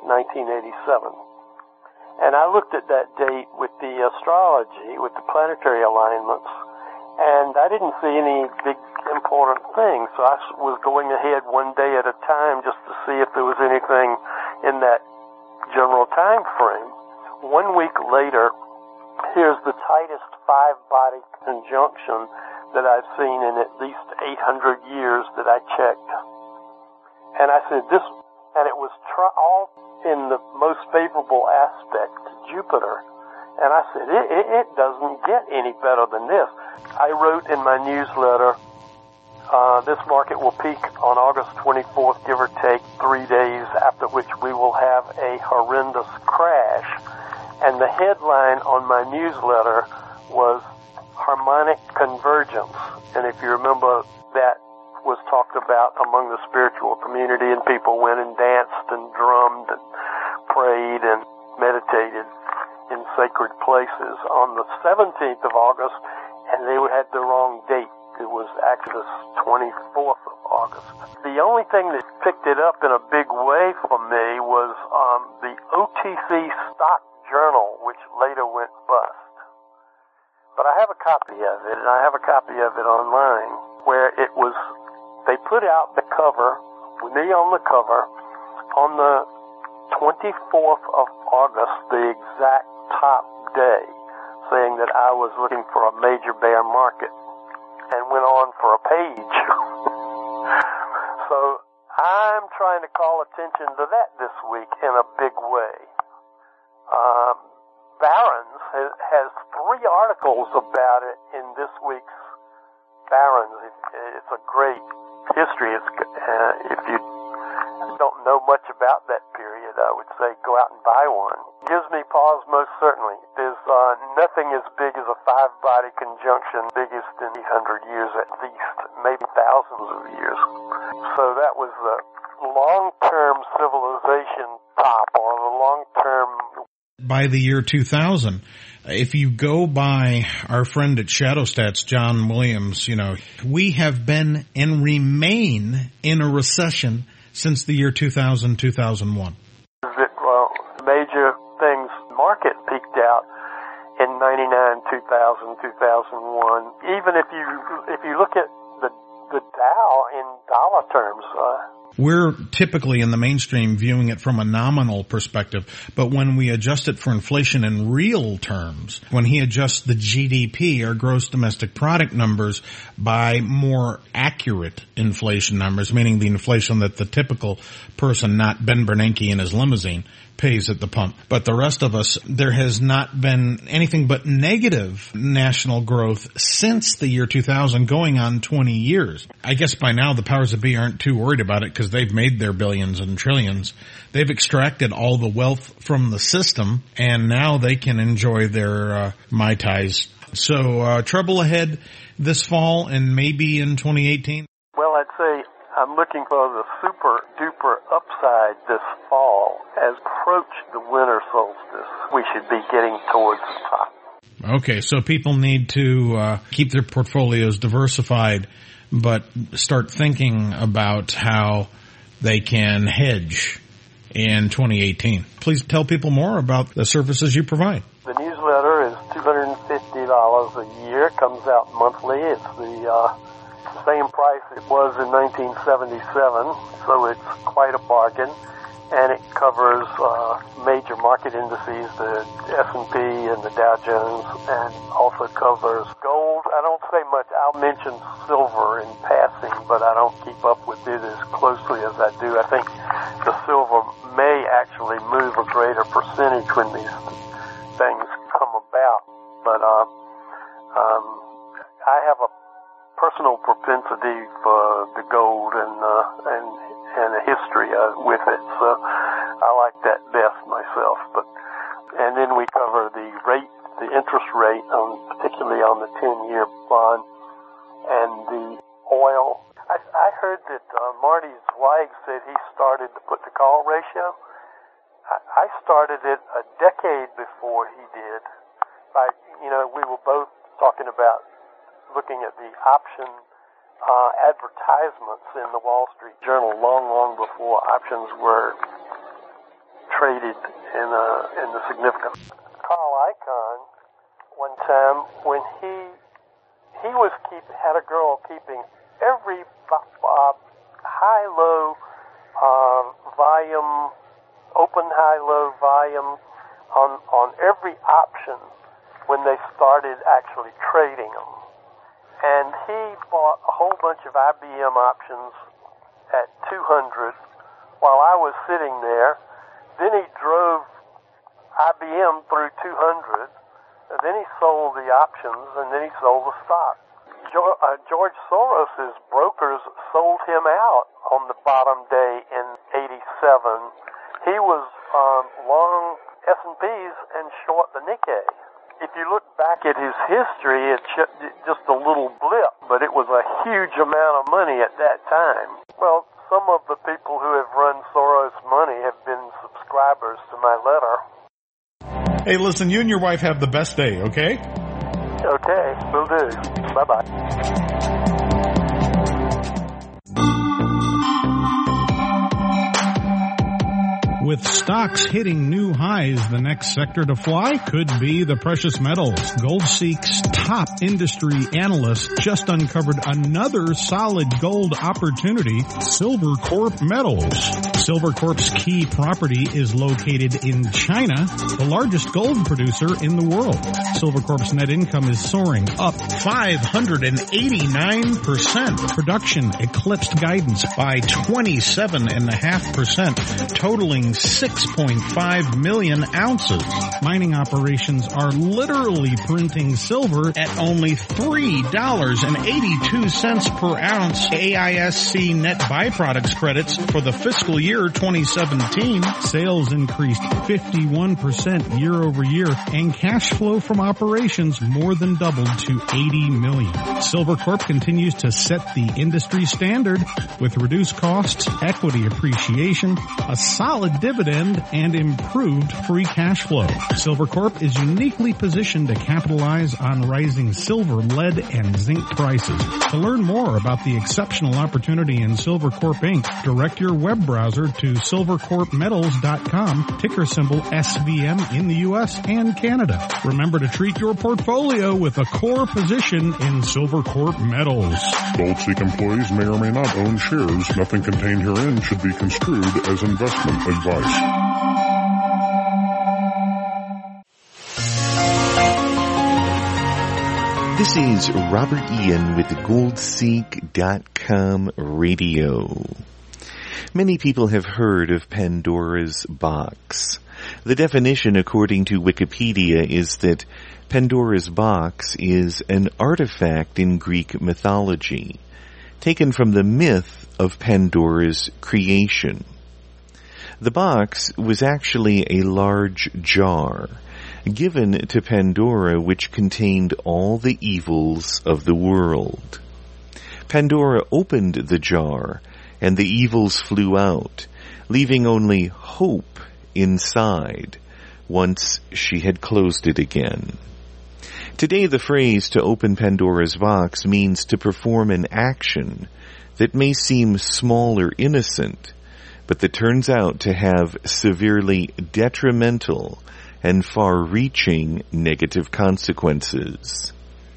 1987. And I looked at that date with the astrology, with the planetary alignments, and I didn't see any big important things. So I was going ahead one day at a time just to see if there was anything in that general time frame. 1 week later, here's the tightest five-body conjunction that I've seen in at least 800 years that I checked. And I said, and it was all in the most favorable aspect to Jupiter. And I said, it doesn't get any better than this. I wrote in my newsletter, this market will peak on August 24th, give or take 3 days, after which we will have a horrendous crash. And the headline on my newsletter was Harmonic Convergence. And if you remember, that was talked about among the spiritual community, and people went and danced and drummed and prayed and meditated in sacred places on the 17th of August, and they had the wrong date. It was actually the 24th of August. The only thing that picked it up in a big way for me was the OTC Stock Journal, which later went bust. But I have a copy of it, and I have a copy of it online, where it was, they put out the cover, with me on the cover, on the 24th of August, the exact top day, saying that I was looking for a major bear market, and went on for a page. So I'm trying to call attention to that this week in a big way. Barron's has 3 articles about it in this week's Barron's. It's a great history. If you don't know much about that period, I would say go out and buy one. Gives me pause, most certainly. There's nothing as big as a five-body conjunction, biggest in 800 years at least, maybe thousands of years. So that was the long-term civilization top, or the long-term... By the year 2000, if you go by our friend at Shadowstats, John Williams, we have been and remain in a recession since the year 2000, 2001. Well, major things, market peaked out in 99, 2000, 2001. Even if you look at the Dow in dollar terms, we're typically in the mainstream viewing it from a nominal perspective, but when we adjust it for inflation in real terms, when he adjusts the GDP, or gross domestic product numbers, by more accurate inflation numbers, meaning the inflation that the typical person, not Ben Bernanke in his limousine, pays at the pump. But the rest of us, there has not been anything but negative national growth since the year 2000, going on 20 years. I guess by now the powers that be aren't too worried about it because they've made their billions and trillions. They've extracted all the wealth from the system, and now they can enjoy their Mai Tais. So trouble ahead this fall and maybe in 2018? Well, I'd say I'm looking for the super duper upside this fall. As approach the winter solstice, we should be getting towards the top. Okay, so people need to keep their portfolios diversified, but start thinking about how they can hedge in 2018. Please tell people more about the services you provide. The newsletter is $250 a year. It comes out monthly. It's the same price it was in 1977, so it's quite a bargain. And it covers major market indices, the S&P and the Dow Jones, and also covers gold. I don't say much. I'll mention silver in passing, but I don't keep up with it as closely as I do. I think the silver may actually move a greater percentage when these things come about. But I have a personal propensity for the gold and a history with it, so I like that best myself. And then we cover the rate, the interest rate, particularly on the 10-year bond, and the oil. I heard that Marty Zweig said he started to put the call ratio. I started it a decade before he did. We were both talking about looking at the option advertisements in the Wall Street Journal long before options were traded in the significance. Carl Icahn, one time when he had a girl keeping every high-low volume, open high-low volume on every option when they started actually trading them. And he bought a whole bunch of IBM options at 200 while I was sitting there. Then he drove IBM through 200. And then he sold the options, and then he sold the stock. George Soros's brokers sold him out on the bottom day in 87. He was long S&Ps and short the Nikkei. If you look back at his history, it's just a little blip, but it was a huge amount of money at that time. Well, some of the people who have run Soros money have been subscribers to my letter. Hey, listen, you and your wife have the best day, okay? Okay, will do. Bye-bye. With stocks hitting new highs, the next sector to fly could be the precious metals. GoldSeek's top industry analyst just uncovered another solid gold opportunity, Silvercorp Metals. Silvercorp's key property is located in China, the largest gold producer in the world. Silvercorp's net income is soaring, up 589%. Production eclipsed guidance by 27.5%, totaling 6.5 million ounces. Mining operations are literally printing silver at only $3.82 per ounce. AISC net byproducts credits for the fiscal year 2017. Sales increased 51% year over year, and cash flow from operations more than doubled to $80 million. Silvercorp continues to set the industry standard with reduced costs, equity appreciation, a solid dividend, and improved free cash flow. Silvercorp is uniquely positioned to capitalize on rising silver, lead, and zinc prices. To learn more about the exceptional opportunity in Silvercorp Inc., direct your web browser to silvercorpmetals.com, ticker symbol SVM in the U.S. and Canada. Remember to treat your portfolio with a core position in Silvercorp Metals. GoldSeek employees may or may not own shares. Nothing contained herein should be construed as investment advice. This is Robert Ian with GoldSeek.com Radio. Many people have heard of Pandora's box. The definition, according to Wikipedia, is that Pandora's box is an artifact in Greek mythology, taken from the myth of Pandora's creation. The box was actually a large jar given to Pandora, which contained all the evils of the world. Pandora opened the jar, and the evils flew out, leaving only hope inside once she had closed it again. Today, the phrase "to open Pandora's box" means to perform an action that may seem small or innocent, but that turns out to have severely detrimental and far-reaching negative consequences.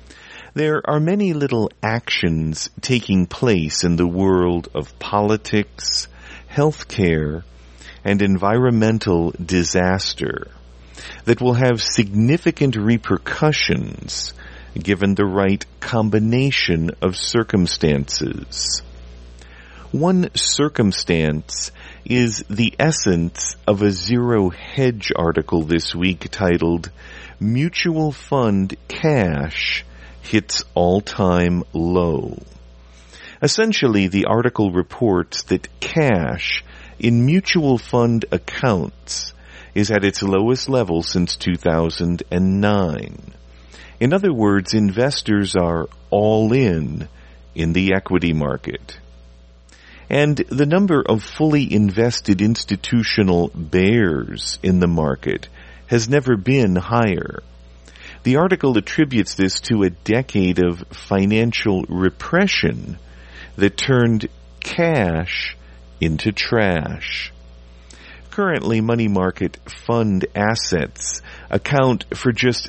There are many little actions taking place in the world of politics, healthcare, and environmental disaster that will have significant repercussions given the right combination of circumstances. One circumstance is the essence of a Zero Hedge article this week titled Mutual Fund Cash Hits All-Time Low. Essentially, the article reports that cash in mutual fund accounts is at its lowest level since 2009. In other words, investors are all in the equity market. And the number of fully invested institutional bears in the market has never been higher. The article attributes this to a decade of financial repression that turned cash into trash. Currently, money market fund assets account for just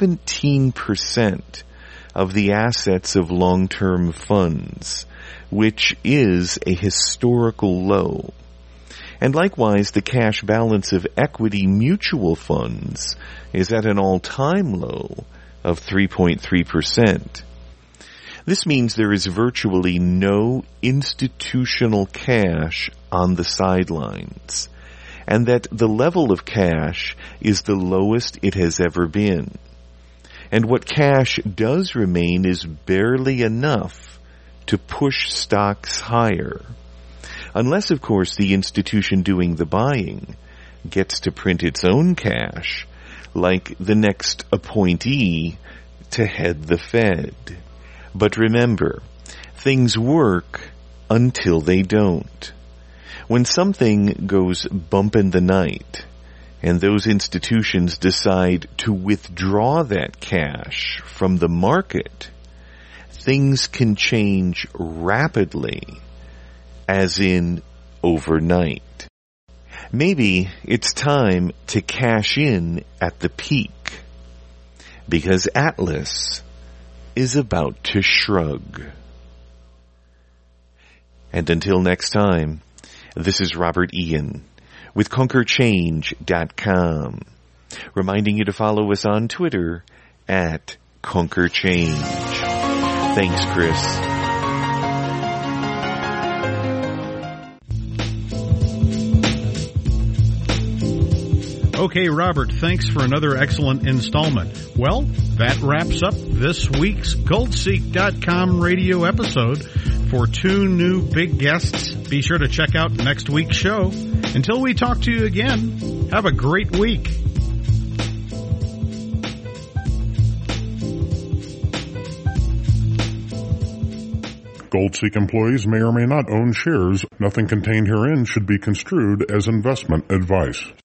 17% of the assets of long-term funds, which is a historical low. And likewise, the cash balance of equity mutual funds is at an all-time low of 3.3%. This means there is virtually no institutional cash on the sidelines, and that the level of cash is the lowest it has ever been. And what cash does remain is barely enough to push stocks higher. Unless, of course, the institution doing the buying gets to print its own cash, like the next appointee to head the Fed. But remember, things work until they don't. When something goes bump in the night, and those institutions decide to withdraw that cash from the market, things can change rapidly, as in overnight. Maybe it's time to cash in at the peak, because Atlas is about to shrug. And until next time, this is Robert Ian with ConquerChange.com, reminding you to follow us on Twitter at ConquerChange. Thanks, Chris. Okay, Robert, thanks for another excellent installment. Well, that wraps up this week's GoldSeek.com radio episode. For 2 new big guests, be sure to check out next week's show. Until we talk to you again, have a great week. GoldSeek employees may or may not own shares. Nothing contained herein should be construed as investment advice.